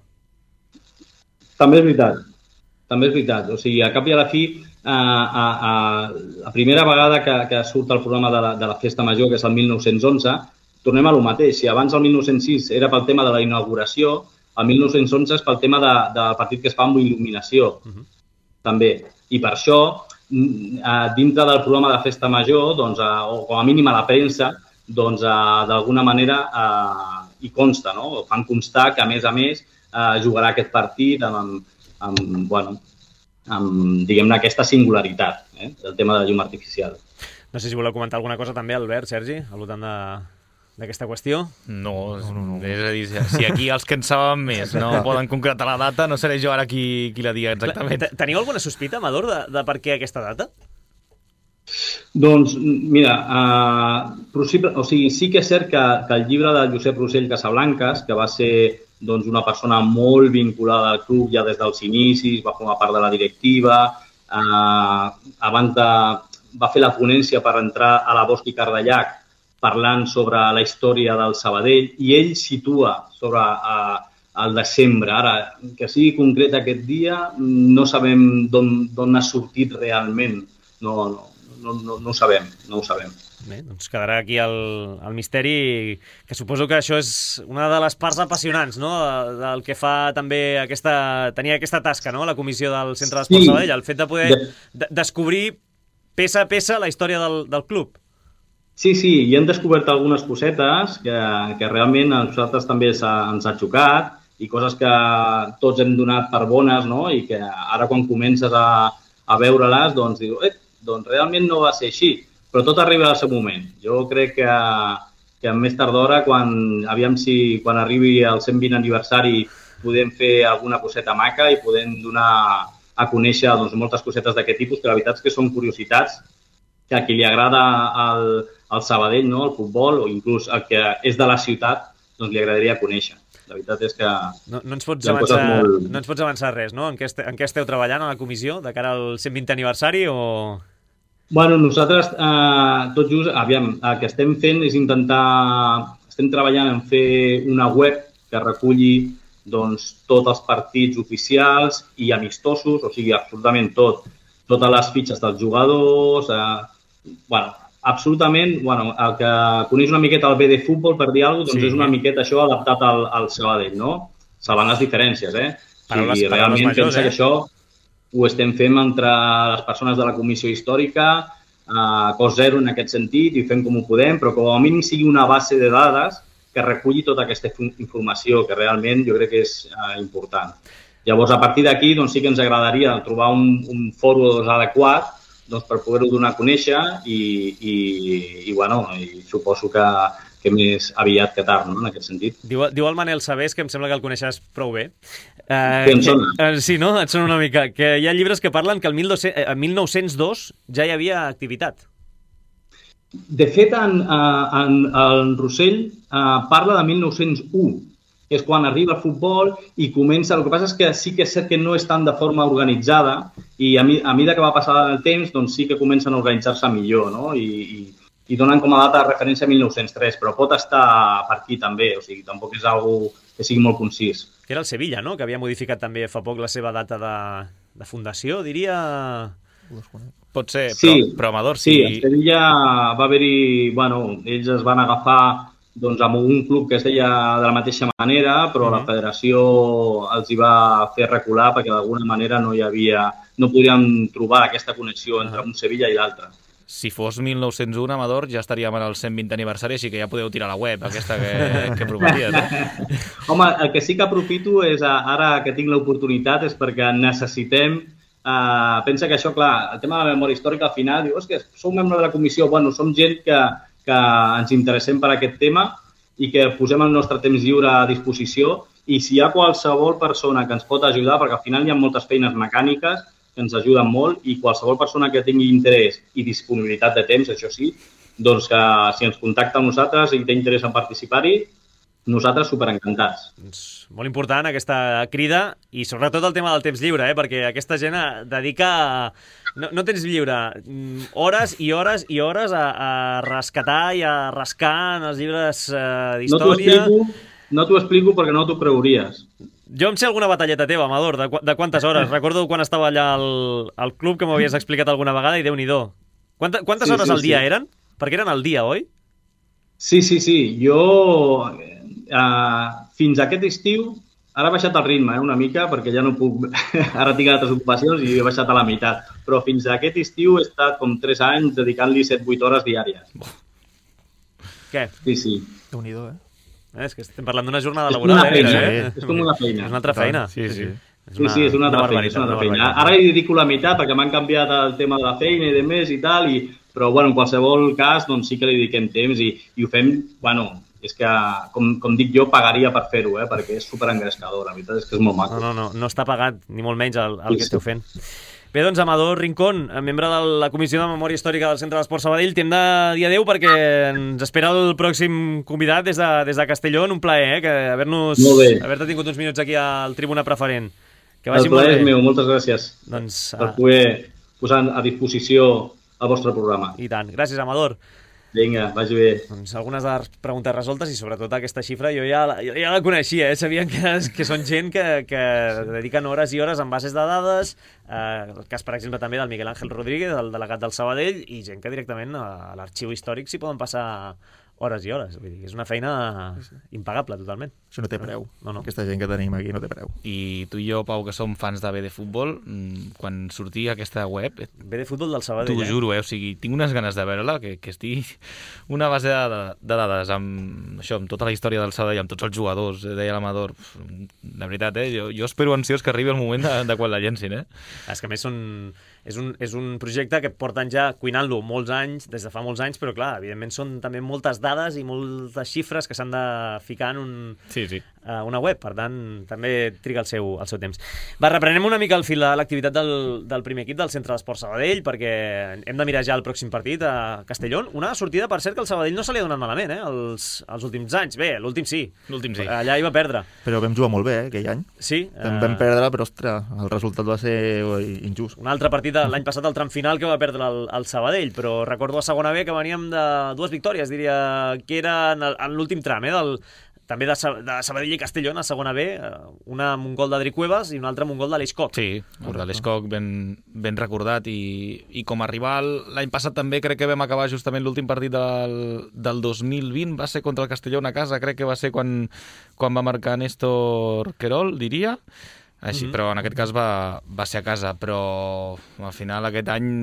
També és veritat. També és veritat. O sigui, a cap i a la fi, a, a, a, la primera vegada que, que surt el programa de la, de la Festa Major, que és el mil nou-cents onze, tornem a lo mateix. Si abans el mil nou-cents sis era pel tema de la inauguració, el mil nou-cents onze és pel tema de, del partit que es fa amb il·luminació, uh-huh. també. I per això, dintre del programa de Festa Major, doncs, o com a mínim a la premsa, doncs, d'alguna manera eh, hi consta, no? Fan constar que, a més a més, eh, jugarà aquest partit amb, amb, bueno, amb diguem-ne, aquesta singularitat eh, del tema de la llum artificial. No sé si voleu comentar alguna cosa també, Albert, Sergi, al voltant de... d'aquesta qüestió? No, no, no, és a dir, si aquí els que en saben més no poden concretar la data, no seré jo ara qui, qui la diga exactament. Teniu alguna sospita, Amador, de, de per què aquesta data? Doncs, mira, uh, possible, o sigui, sí que és cert que, que el llibre de Josep Rossell Casablancas, que va ser doncs, una persona molt vinculada al club ja des dels inicis, va formar part de la directiva, uh, abans de, va fer la ponència per entrar a la Bosch i Cardellac parlant sobre la història del Sabadell, i ell situa sobre uh, el desembre. Ara, que sigui concret aquest dia, no sabem d'on ha sortit realment. No, no, no, no, no ho sabem, no ho sabem. Bé, doncs quedarà aquí el, el misteri, que suposo que això és una de les parts apassionants, no?, del que fa també aquesta, tenir aquesta tasca, no?, la comissió del Centre d'Esports sí. Sabadell, el fet de poder de... descobrir peça a peça la història del, del club. Sí, sí, i hem descobert algunes cosetes que, que realment a nosaltres també ens ha xocat i coses que tots hem donat per bones, no?, i que ara quan comences a, a veure-les, doncs dius, eh, doncs realment no va ser així, però tot arriba al seu moment. Jo crec que, que més tard d'hora, quan, aviam si quan arribi el cent vint aniversari podem fer alguna coseta maca i podem donar a conèixer doncs, moltes cosetes d'aquest tipus, que la veritat és que són curiositats que a qui li agrada el, el Sabadell, no?, el futbol, o inclús el que és de la ciutat, doncs li agradaria conèixer. La veritat és que... No, no, ens pots avançar, molt... no ens pots avançar res, no? En què, este, en què esteu treballant a la comissió de cara al cent vint aniversari o...? Bueno, nosaltres, eh, tot just, aviam, el que estem fent és intentar... Estem treballant en fer una web que reculli doncs, tots els partits oficials i amistosos, o sigui, absolutament tot. Totes les fitxes dels jugadors, eh, bueno, absolutament, bueno, el que coneix una miqueta el B de futbol, per dir alguna cosa, doncs sí. És una miqueta això adaptat al, al Sabadell, no? Salvant les diferències, eh? Paraules, I realment majors, pensa eh? que això ho estem fent entre les persones de la comissió històrica, eh, cos zero en aquest sentit, i fem com ho podem, però com a mínim sigui una base de dades que reculli tota aquesta informació, que realment jo crec que és eh, important. Llavors, a partir d'aquí, doncs, sí que ens agradaria trobar un, un fòrum adequat doncs, per poder-ho donar a conèixer i, i, i, bueno, i suposo que, que més aviat que tard, no?, en aquest sentit. Diu, diu el Manel Sabés, que em sembla que el coneixes prou bé. Eh, Què em sona? Que, eh, sí, no? Et sona una mica. Que hi ha llibres que parlen que el mil nou-cents dos ja hi havia activitat. De fet, en, en, en Rossell eh, parla de mil nou-cents u, que és quan arriba el futbol i comença... El que passa és que sí que és cert que no és tant de forma organitzada i a, mi, a mesura que va passar el temps, doncs sí que comencen a organitzar-se millor, no? I, i, i donen com a data de referència mil nou-cents tres, però pot estar per aquí també, o sigui, tampoc és algo que sigui molt concís. Que era el Sevilla, no?, que havia modificat també fa poc la seva data de, de fundació, diria... Pot ser, sí, però, però Amador... Sí, sí, a Sevilla va haver-hi... Bueno, ells es van agafar doncs, amb un club que es deia de la mateixa manera, però uh-huh. la federació els hi va fer recular perquè d'alguna manera no hi havia... No podíem trobar aquesta connexió entre uh-huh. un Sevilla i l'altre. Si fos mil nou-cents u, Amador, ja estaríem en el cent vint aniversari, així que ja podeu tirar la web, aquesta que, que prometies. Eh? Home, el que sí que aprofito és, ara que tinc l'oportunitat, és perquè necessitem... Uh, pensa que això, clar, el tema de la memòria històrica, al final, diu, és que sou membre de la comissió, bueno, som gent que, que ens interessem per aquest tema i que posem el nostre temps lliure a disposició i si hi ha qualsevol persona que ens pot ajudar, perquè al final hi ha moltes feines mecàniques, ens ajuden molt i qualsevol persona que tingui interès i disponibilitat de temps, això sí, doncs que si ens contacta amb nosaltres i té interès en participar-hi, nosaltres superencantats. Doncs molt important aquesta crida i sobretot el tema del temps lliure, eh? Perquè aquesta gent dedica, no, no temps lliure, hores i hores i hores a, a rescatar i a rascar en els llibres eh, d'història. No t'ho explico perquè no t'ho creuries. Jo em sé alguna batalleta teva, Amador, de, de quantes hores. Recordo quan estava allà al, al club que m'ho havies explicat alguna vegada i Déu-n'hi-do. Quanta, quantes sí, hores sí, al dia sí. eren? Perquè eren al dia, oi? Sí, sí, sí. Jo... Uh, fins a aquest estiu, ara he baixat el ritme eh, una mica perquè ja no puc, ara tinc altres ocupacions i he baixat a la meitat, però fins a aquest estiu he estat com tres anys dedicant-li set vuit hores diàries. Què? Sí, sí. Déu-n'hi-do, eh? eh? És que estem parlant d'una jornada laboral. És una feina, eh? eh? És com una feina. És una altra feina. Sí, sí. És una, sí, sí, és una altra feina. És una altra feina. Ara hi dedico la meitat perquè m'han canviat el tema de la feina i de més i tal, i... però bueno, en qualsevol cas doncs sí que li dediquem temps i, i ho fem, bueno, és que, com, com dic jo, pagaria per fer-ho, eh? Perquè és superengrescador, la veritat és que és molt maco. No, no, no, no està pagat, ni molt menys el, el sí, que esteu fent. Bé, doncs, Amador Rincón, membre de la Comissió de Memòria Històrica del Centre d'Esport Sabadell, t'hem de dir adéu perquè ens espera el pròxim convidat des de, des de Castelló. Un plaer, eh? Que haver-nos haver-te tingut uns minuts aquí al Tribuna Preferent. Que vagi el plaer és meu, moltes gràcies doncs, per poder posar a disposició el vostre programa. I tant. Gràcies, Amador. Vinga, vagi bé. Doncs algunes de les preguntes resoltes i sobretot aquesta xifra jo ja la, jo ja la coneixia, eh? Sabien que, que són gent que, que dediquen hores i hores en bases de dades, eh, el cas per exemple també del Miguel Ángel Rodríguez, el delegat del Sabadell, i gent que directament a l'arxiu històric s'hi poden passar hores i hores. Vull dir, és una feina impagable totalment. Això no té preu. No, no. Aquesta gent que tenim aquí no té preu. I tu i jo, Pau, que som fans de B D Futbol, quan sortia aquesta web... B D Futbol del Sabadell, T'ho juro, eh? O sigui, tinc unes ganes de veure-la, que, que estigui una base de, de dades amb, això, amb tota la història del Sabadell, amb tots els jugadors, deia l'Amador. De veritat, eh? Jo, jo espero ansiós que arribi el moment de, de quan la llencin, eh? És que a més són... És un, és un projecte que porten ja cuinant-lo molts anys, des de fa molts anys, però clar, evidentment són també moltes dades i moltes xifres que s'han de ficar en un, sí, sí. Uh, una web, per tant, també triga el seu, el seu temps. Va, reprenem una mica el fil de l'activitat del, del primer equip del Centre d'Esport Sabadell, perquè hem de mirar ja el pròxim partit a Castelló. Una sortida, per cert, que el Sabadell no se li ha donat malament, eh, els, els últims anys. Bé, l'últim sí. L'últim sí. Allà hi va perdre. Però vam jugar molt bé, eh, aquell any. Sí. Vam, uh... vam perdre, però, ostres, el resultat va ser injust. Un altre partit l'any passat, el tram final, que va perdre el, el Sabadell, però recordo a segona B que veníem de dues victòries, diria, que era en, en l'últim tram, eh, del també de, de Sabadell i Castelló, a segona B, una amb un gol d'Adri Cuevas i una altra amb un gol de l'Eix Coc. Sí, el de l'Eix Coc ben, ben recordat, i, i com a rival l'any passat també crec que vam acabar justament l'últim partit del, del dos mil vint, va ser contra el Castelló a casa, crec que va ser quan, quan va marcar Néstor Querol, diria, així, mm-hmm. Però en aquest cas va, va ser a casa, però al final aquest any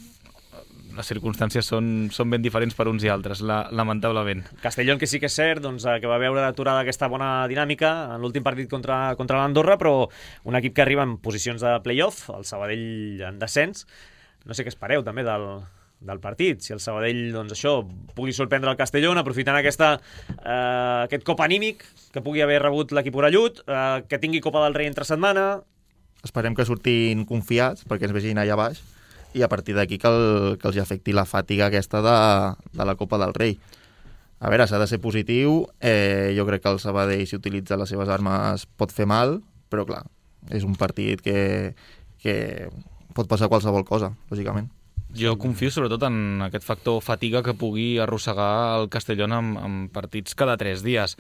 les circumstàncies són, són ben diferents per uns i altres, la, lamentablement. Castelló, que sí que és cert, doncs, que va veure aturada aquesta bona dinàmica en l'últim partit contra, contra l'Andorra, però un equip que arriba en posicions de play-off, el Sabadell en descens. No sé què espereu també del, del partit, si el Sabadell, doncs això, pugui sorprendre el Castelló, aprofitant aquesta, eh, aquest cop anímic que pugui haver rebut l'equip orellut, eh, que tingui Copa del Rei entre setmana. Esperem que surtin confiats, perquè ens vegin allà baix, i a partir d'aquí que, el, que els afecti la fàtiga aquesta de, de la Copa del Rei. A veure, s'ha de ser positiu, eh, jo crec que el Sabadell, si utilitza les seves armes, pot fer mal, però clar, és un partit que, que pot passar qualsevol cosa, lògicament. Jo confio sobretot en aquest factor fatiga que pugui arrossegar el Castelló amb, amb partits cada tres dies.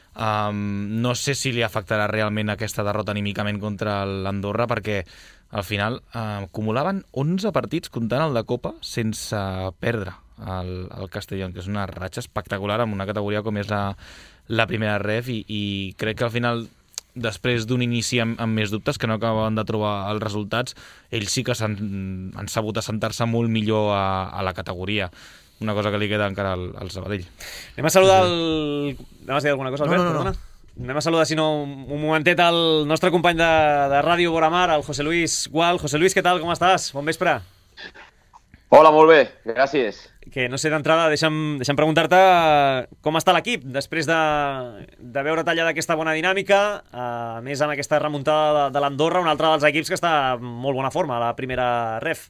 Um, no sé si li afectarà realment aquesta derrota anímicament contra l'Andorra, perquè al final eh, acumulaven onze partits comptant el de Copa sense perdre el, el Castellón, que és una ratxa espectacular en una categoria com és la, la primera ref, i, i crec que al final, després d'un inici amb, amb més dubtes, que no acaben de trobar els resultats, ells sí que s'han, han sabut assentar-se molt millor a, a la categoria. Una cosa que li queda encara al, al Sabadell. Anem a saludar el... Anem a dir alguna cosa, Albert? No, no, no. Perdona. Anem a saludar, si no, un momentet al nostre company de, de Ràdio Boramar, el José Luis Gual. José Luis, què tal? Com estàs? Bon vespre. Hola, molt bé, gràcies. que no sé, d'entrada, deixa'm, deixa'm preguntar-te com està l'equip després de, de veure tallada aquesta bona dinàmica, a més amb aquesta remuntada de, de l'Andorra, un altre dels equips que està en molt bona forma a la primera ref.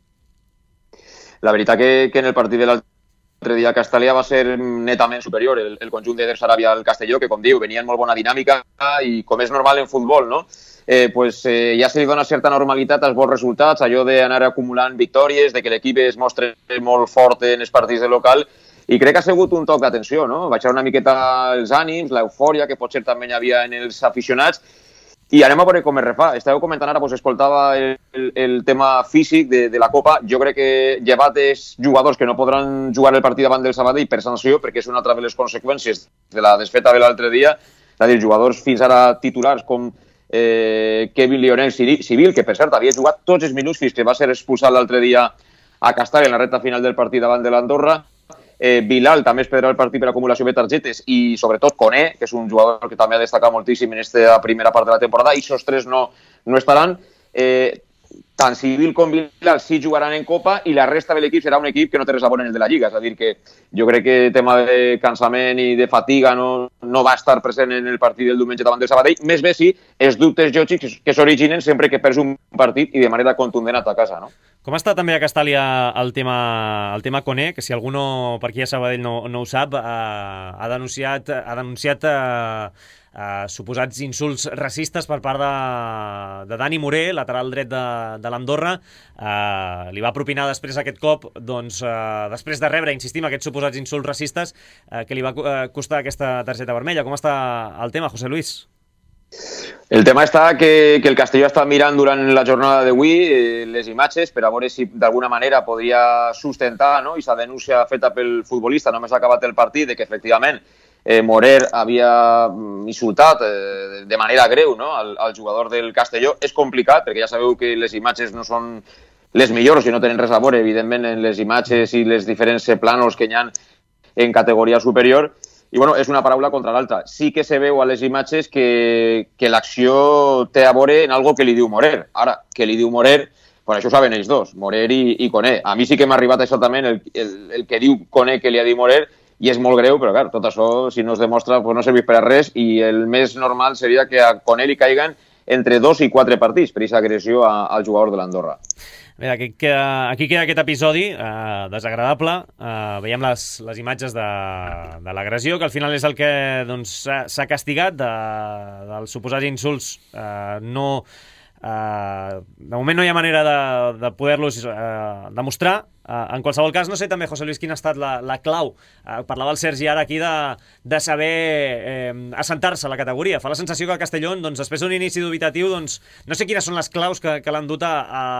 La veritat que, que en el partit de l'altre dia Castalia va ser netament superior el, el conjunt de Saràbia al Castelló, que com diu, venia en molt bona dinàmica i com és normal en futbol, no? Eh, pues, eh, ja se li dona certa normalitat als bons resultats, allò d'anar acumulant victòries, de que l'equip es mostra molt fort en els partits de local, i crec que ha sigut un toc d'atenció, no? Baixar una miqueta els ànims, l'eufòria que potser també hi havia en els aficionats, i anem a veure com es refà. Estàveu comentant ara, pues, escoltava el, el, el tema físic de, de la Copa. Jo crec que llevat els jugadors que no podran jugar el partit davant del Sabadell per sanció, perquè és una altra de les conseqüències de la desfeta de l'altre dia, és a dir, jugadors fins ara titulars com Eh, Kevin Lionel Civil, que per cert havia jugat tots els minuts fins que va ser expulsat l'altre dia a Castalia en la recta final del partit davant de l'Andorra. eh, Bilal també es perdrà el partit per acumulació de targetes, i sobretot Koné, que és un jugador que també ha destacat moltíssim en aquesta primera part de la temporada, i aquests tres no, no estaran. eh, tant Civil com Bilal sí jugaran en Copa, i la resta de l'equip serà un equip que no té res a veure en el de la Lliga. És a dir, que jo crec que el tema de cansament i de fatiga no, no va estar present en el partit del diumenge davant del Sabadell, més bé sí els dubtes lògics que s'originen sempre que perds un partit i de manera contundent a ta casa, no? Com està també a Castalia el tema, el tema Koné, que si algú no, per aquí a Sabadell no, no ho sap, eh, ha denunciat, ha denunciat eh, Uh, suposats insults racistes per part de, de Dani Moré, lateral dret de, de l'Andorra. Uh, li va propinar després aquest cop, doncs, uh, després de rebre, insistim, aquests suposats insults racistes, uh, que li va uh, costar aquesta targeta vermella. Com està el tema, José Luis? El tema està que, que el Castelló està mirant durant la jornada d'avui eh, les imatges per a veure si d'alguna manera podria sustentar, no?, i la denúncia feta pel futbolista, només ha acabat el partit, de que efectivament Eh, Morer havia insultat eh, de manera greu, no?, al, al jugador del Castelló. És complicat, perquè ja sabeu que les imatges no són les millors i no tenen res a veure, evidentment, en les imatges i les diferents plànols que hi ha en categoria superior. I, bueno, és una paraula contra l'altra. Sí que se veu a les imatges que, que l'acció té a veure en algo que li diu Morer. Ara, que li diu Morer, bueno, això ho saben ells dos, Morer i, i Koné. A mi sí que m'ha arribat exactament el, el, el que diu Koné que li ha dit Morer, i és molt greu, però clar, tot això, si no es demostra, pues no serveix per a res, i el més normal seria que a Koné li caiguen entre dos i quatre partits per aquesta agressió a, al jugador de l'Andorra. Bé, aquí, queda, aquí queda aquest episodi eh, desagradable. Eh, veiem les, les imatges de, de l'agressió, que al final és el que doncs, s'ha castigat, de, dels suposats insults. Eh, no, eh, de moment no hi ha manera de, de poder-los eh, demostrar. Uh, en qualsevol cas, no sé també, José Luis, quina ha estat la, la clau. Uh, parlava el Sergi ara aquí de, de saber eh, assentar-se a la categoria. Fa la sensació que el Castellón, doncs, després d'un inici dubitatiu, doncs, no sé quines són les claus que, que l'han dut a,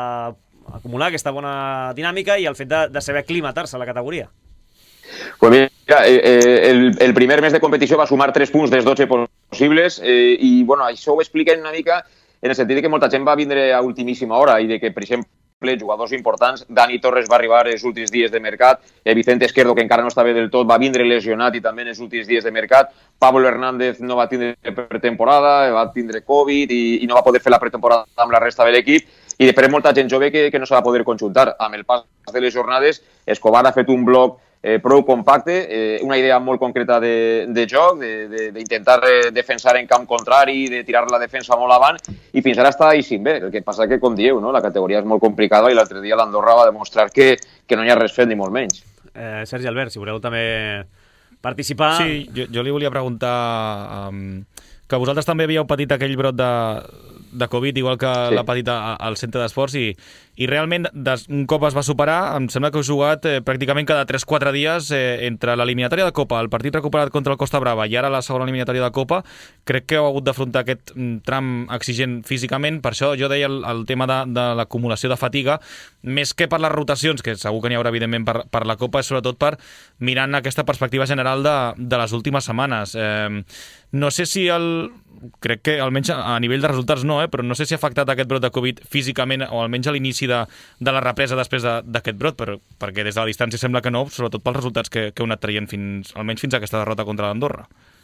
a acumular aquesta bona dinàmica i el fet de, de saber aclimatar-se a la categoria. Pues mira, eh, el, el primer mes de competició va sumar tres punts dels dotze possibles eh, i bueno, això ho expliquen una mica en el sentit que molta gent va vindre a ultimíssima hora i de que, per exemple, jugadors importants, Dani Torres va arribar els últims dies de mercat, eh, Vicente Esquerdo, que encara no està bé del tot, va vindre lesionat i també en els últims dies de mercat, Pablo Hernández no va tindre pretemporada, va tindre Covid i, i no va poder fer la pretemporada amb la resta de l'equip, i després molta gent jove que, que no s'ha de poder conjuntar. Amb el pas de les jornades, Escobar ha fet un bloc eh, prou compacte, eh, una idea molt concreta de, de joc, d'intentar de, de, defensar en camp contrari, de tirar la defensa molt avant, i fins ara està així bé. El que passa que, com dieu, no? La categoria és molt complicada i l'altre dia l'Andorra va demostrar que, que no hi ha res fet ni molt menys. Eh, Sergi Albert, si voleu també participar... Sí, jo, jo li volia preguntar um, que vosaltres també havíeu patit aquell brot de, de Covid, igual que sí. l'ha patit al centre d'esports, i, i realment des, un cop es va superar, em sembla que heu jugat eh, pràcticament cada tres quatre dies eh, entre l'eliminatòria de Copa, el partit recuperat contra el Costa Brava i ara la segona eliminatòria de Copa. Crec que heu hagut d'afrontar aquest tram exigent físicament, per això jo deia el, el tema de, de l'acumulació de fatiga, més que per les rotacions, que segur que n'hi haurà evidentment per, per la Copa, és sobretot per mirant aquesta perspectiva general de, de les últimes setmanes. Eh, no sé si el... crec que almenys a nivell de resultats no, eh, però no sé si ha afectat aquest brot de Covid físicament o almenys a l'inici de, de la represa després d'aquest brot, però, perquè des de la distància sembla que no, sobretot pels resultats que, que heu anat traient fins, almenys fins a aquesta derrota contra l'Andorra.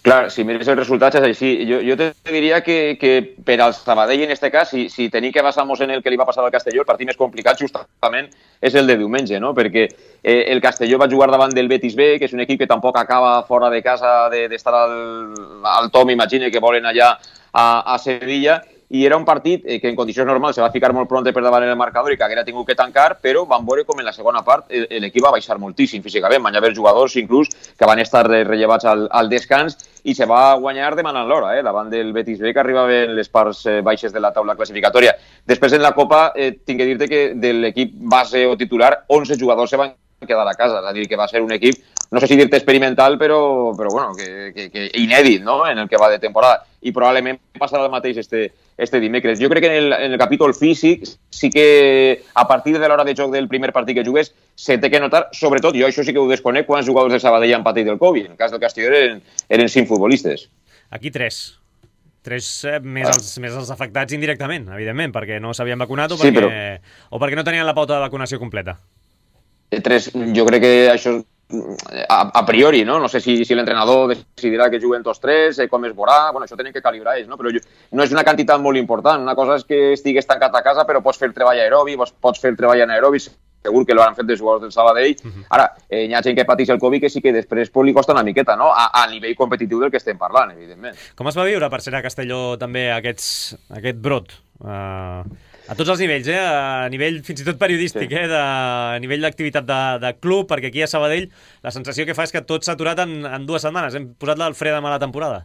Clar, si mires els resultats és així. Jo, jo te diria que, que per al Sabadell, en aquest cas, si, si tenim que basar-nos en el que li va passar al Castelló, el partit més complicat justament és el de diumenge, no? Perquè eh, el Castelló va jugar davant del Betis B, que és un equip que tampoc acaba fora de casa d'estar de, al, al tom, imagine que volen allà a, a Sevilla, i era un partit eh, que en condicions normals se va ficar molt pront per davant en el marcador i que haguera tingut que tancar, però van veure com en la segona part l'equip va baixar moltíssim físicament. Van haver jugadors inclús que van estar rellevats al, al descans i se va guanyar demanant l'hora, eh, davant del Betis B, que arribava en les parts eh, baixes de la taula classificatòria. Després en la Copa eh, tinc que dir-te que de l'equip base o titular, onze jugadors se van quedar a casa, és a dir, que va ser un equip, no sé si dir-te experimental, però, però bueno, que, que, que inèdit, no?, en el que va de temporada. I probablement passarà el mateix este, este dimecres. Jo crec que en el, en el capítol físic sí que a partir de l'hora de joc del primer partit que jugués se té que notar, sobretot, jo això sí que ho desconec, quants jugadors del Sabadell han patit el Covid. En el cas del Castelló eren, eren cinc futbolistes. Aquí tres. Tres eh, més, ah. els, més els afectats indirectament, evidentment, perquè no s'havien vacunat o, sí, perquè, però... o perquè no tenien la pauta de vacunació completa. Tres, jo crec que això a, a priori, no? No sé si, si l'entrenador decidirà que juguen tots tres, eh, com es veurà, bueno, això tenen que calibrar ells, no? Però jo, no és una quantitat molt important. Una cosa és que estigues tancat a casa, però pots fer el treball aerobi, pots, pots fer el treball anaerobi, segur que l'han fet els jugadors del Sabadell. Uh -huh. Ara, eh, hi ha gent que pateix el Covid que sí que després pues, li costa una miqueta, no? A, a nivell competitiu del que estem parlant, evidentment. Com es va viure, per ser a Castelló, també aquests, aquest brot? Uh... A tots els nivells, eh? A nivell fins i tot periodístic, sí. eh? De, a nivell d'activitat de, de club, perquè aquí a Sabadell la sensació que fa és que tot s'ha aturat en, en dues setmanes. Hem posat el fre de mala temporada.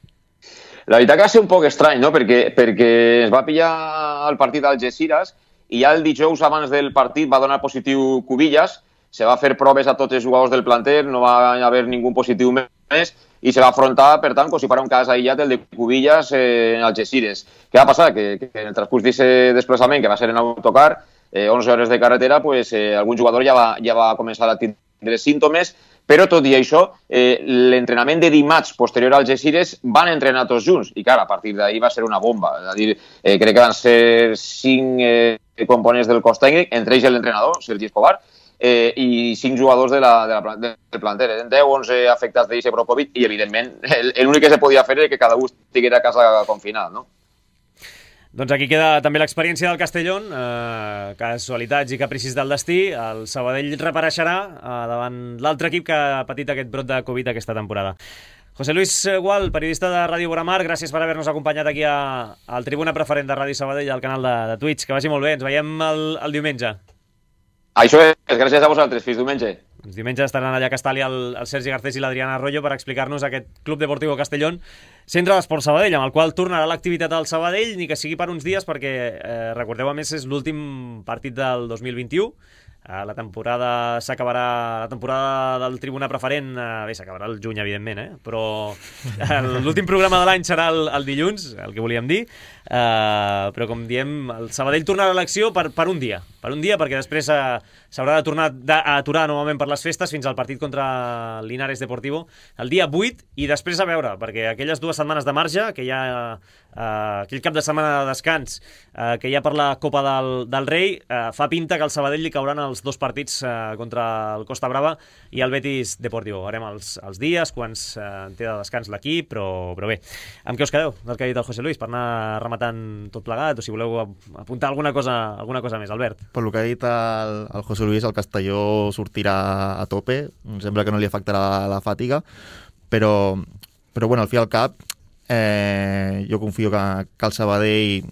La veritat que va ser un poc estrany, no? Perquè, perquè es va pillar el partit d'Algeciras i ja el dijous abans del partit va donar positiu Cubillas, se va fer proves a tots els jugadors del planter, no va haver ningú positiu més, i se va afrontar, per tant, com si fos un cas aïllat, el de Cubillas eh, en Algeciras. Què va passar? Que, que en el transcurs d'aquest desplaçament, que va ser en autocar, eh, onze hores de carretera, pues, eh, algun jugador ja va, ja va començar a tindre símptomes, però tot i això, eh, l'entrenament de dimarts posterior al Algeciras van entrenar tots junts, i clar, a partir d'ahir va ser una bomba. És a dir, eh, crec que van ser cinc eh, components del cos tècnic, entre ells l'entrenador, Sergi Escobar, Eh, i cinc jugadors de la, de la, del planter. En deu, onze afectats d'I C pro Covid i, evidentment, l'únic que se podia fer era que cada un estiguera a casa confinat, no? Doncs aquí queda també l'experiència del Castellón, eh, casualitats i capricis del destí. El Sabadell repareixerà eh, davant l'altre equip que ha patit aquest brot de Covid aquesta temporada. José Luis Gual, periodista de Ràdio Boramar, gràcies per haver-nos acompanyat aquí a, al Tribuna Preferent de Ràdio Sabadell, al canal de, de Twitch. Que vagi molt bé, ens veiem el, el diumenge. Això és, gràcies a vosaltres, fins diumenge. Doncs diumenge estaran allà a Castàlia el, el Sergi Garcés i l'Adriana Arroyo per explicar-nos aquest Club Deportivo Castellón, centre d'esport Sabadell, amb el qual tornarà l'activitat al Sabadell, ni que sigui per uns dies, perquè, eh, recordeu, a més, és l'últim partit del dos mil vint-i-u. Eh, la temporada s'acabarà, la temporada del Tribuna Preferent, eh, bé, s'acabarà el juny, evidentment, eh? Però eh, l'últim programa de l'any serà el, el dilluns, el que volíem dir, eh, però com diem, el Sabadell tornarà a l'acció per, per un dia, per un dia, perquè després eh, s'haurà de tornar a aturar novament per les festes fins al partit contra l'Linares Deportivo el dia vuit, i després a veure, perquè aquelles dues setmanes de marge, que hi ha Uh, aquell cap de setmana de descans uh, que hi ha per la Copa del, del Rei, uh, fa pinta que al Sabadell li cauran els dos partits uh, contra el Costa Brava i el Betis Deportivo. Veurem els, els dies, quants uh, té de descans l'equip, però, però bé. Amb què us quedeu del que ha dit el José Luis, per anar rematant tot plegat, o si voleu apuntar alguna cosa, alguna cosa més, Albert? Per lo que ha dit el, el José Luis, el Castelló sortirà a tope, em sembla que no li afectarà la fàtiga, però, però bueno, al fi i al cap Eh, jo confio que, que el Sabadell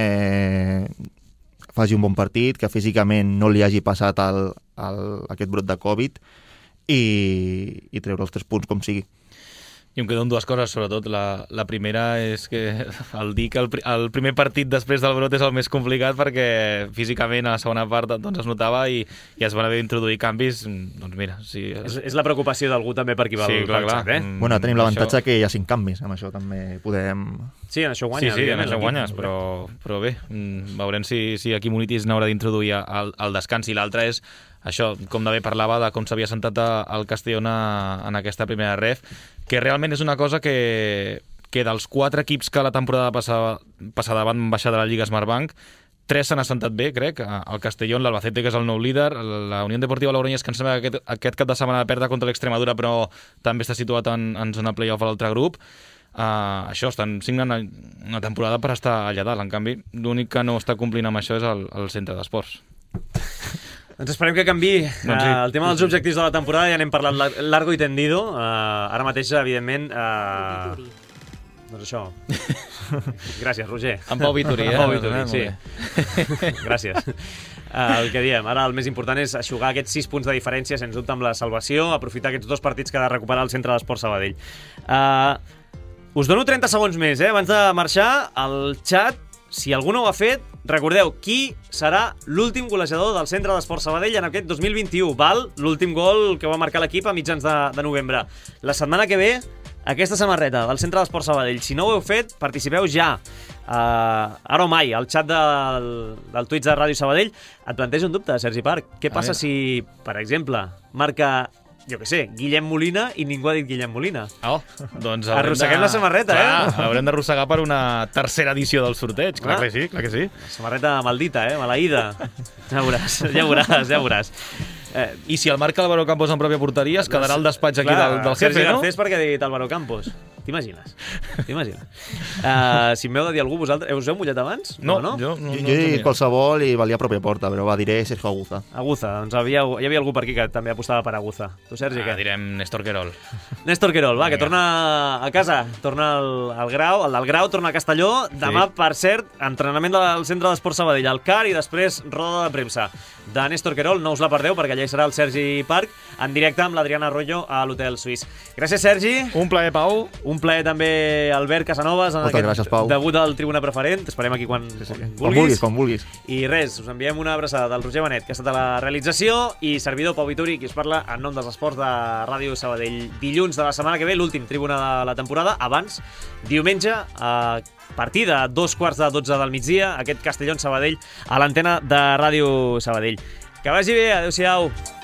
eh, faci un bon partit, que físicament no li hagi passat el, el, aquest brot de Covid i, i treure els tres punts com sigui. I em quedo amb dues coses, sobretot. La, la primera és que el dir que el, el primer partit després del brot és el més complicat, perquè físicament a la segona part doncs, es notava i, i es van haver d'introduir canvis. Doncs mira, sí, és, és la preocupació d'algú també per qui va sí, el clar, clar. Eh? Bueno, tenim l'avantatge això... que hi ha cinc canvis, amb això també podem... Sí, en això guanya. Sí, sí, en això guanyes, però, però bé, veurem si, si aquí Munitis n'haurà d'introduir el, el descans. I l'altre és això, com també parlava de com s'havia sentat el Castelló en aquesta primera ref, que realment és una cosa que, que dels quatre equips que la temporada passada, passada van baixar de la Lliga Smartbank, tres s'han assentat bé, crec, el Castellón, l'Albacete, que és el nou líder, la Unió Deportiva Logroñés, que em sembla que aquest, aquest cap de setmana perda contra l'Extremadura, però també està situat en, en zona playoff a l'altre grup. Uh, això, estan signant una temporada per estar allà dalt. En canvi, l'únic que no està complint amb això és el, el centre d'esports. Doncs esperem que canvi doncs sí. uh, el tema dels objectius de la temporada. Ja n'hem parlat largo i tendido. Uh, ara mateix, evidentment... Uh... Doncs això. Gràcies, Roger. En Pau Vitorí, eh? En Pau Vitorí, sí. Gràcies. Uh, el que diem, ara el més important és aixugar aquests sis punts de diferència, sens dubte, amb la salvació, aprofitar aquests dos partits que ha de recuperar el centre d'Esport Sabadell. Uh, us dono trenta segons més, eh? Abans de marxar, al xat, si algú no ho ha fet, recordeu qui serà l'últim golejador del centre d'Esport Sabadell en aquest dos mil vint-i-u. Val? L'últim gol que va marcar l'equip a mitjans de, de novembre. La setmana que ve, aquesta samarreta del centre d'Esport Sabadell. Si no ho heu fet, participeu ja. Uh, ara o mai, al xat del, del Twitch de Ràdio Sabadell. Et plantejo un dubte, Sergi Parc. Què passa si, per exemple, marca, jo què sé, Guillem Molina i ningú ha dit Guillem Molina? Oh, doncs arrosseguem de... la samarreta, clar, eh? Haurem d'arrossegar per una tercera edició del sorteig. Clar, clar que sí, clar que sí. La samarreta maldita, eh? Maleïda. Ja veuràs, ja veuràs, ja veuràs. Eh, I si el marca Álvaro Campos en pròpia porteria, es quedarà al despatx aquí clar, del, del jefe, Sergi no? Garcés perquè ha dit Álvaro Campos. T'imagines? T'imagines? Uh, si m'heu de dir algú, vosaltres... Us heu mullat abans? No, no? jo no. Jo, jo he dit qualsevol i valia a pròpia porta, però va, diré Sergio Aguza. Aguza, doncs havia, hi havia algú per aquí que també apostava per Aguza. Tu, Sergi, ah, què? Direm Néstor Querol. Néstor Querol, va, que torna a casa. Torna al, al Grau, el del Grau torna a Castelló. Demà, sí. Per cert, entrenament del centre d'Esport Sabadell, al C A R, i després roda de premsa de Néstor Querol. No us la perdeu, perquè allà hi serà el Sergi Parc, en directe amb l'Adriana Arroyo a l'Hotel Suís. Gràcies, Sergi. Un plaer, Pau. Un plaer també, Albert Casanovas, en Moltes aquest gràcies, Pau. debut del Tribuna Preferent. T'esperem aquí quan, sí, sí. quan vulguis. Quan vulguis, quan vulguis. I res, us enviem una abraçada del Roger Benet, que ha estat a la realització, i servidor Pau Vituri, qui us parla en nom dels esports de Ràdio Sabadell. Dilluns de la setmana que ve, l'últim Tribuna de la temporada. Abans, diumenge, a partir de dos quarts de dotze del migdia, aquest Castellón-Sabadell a l'antena de Ràdio Sabadell. Que vagi bé, adeu-siau.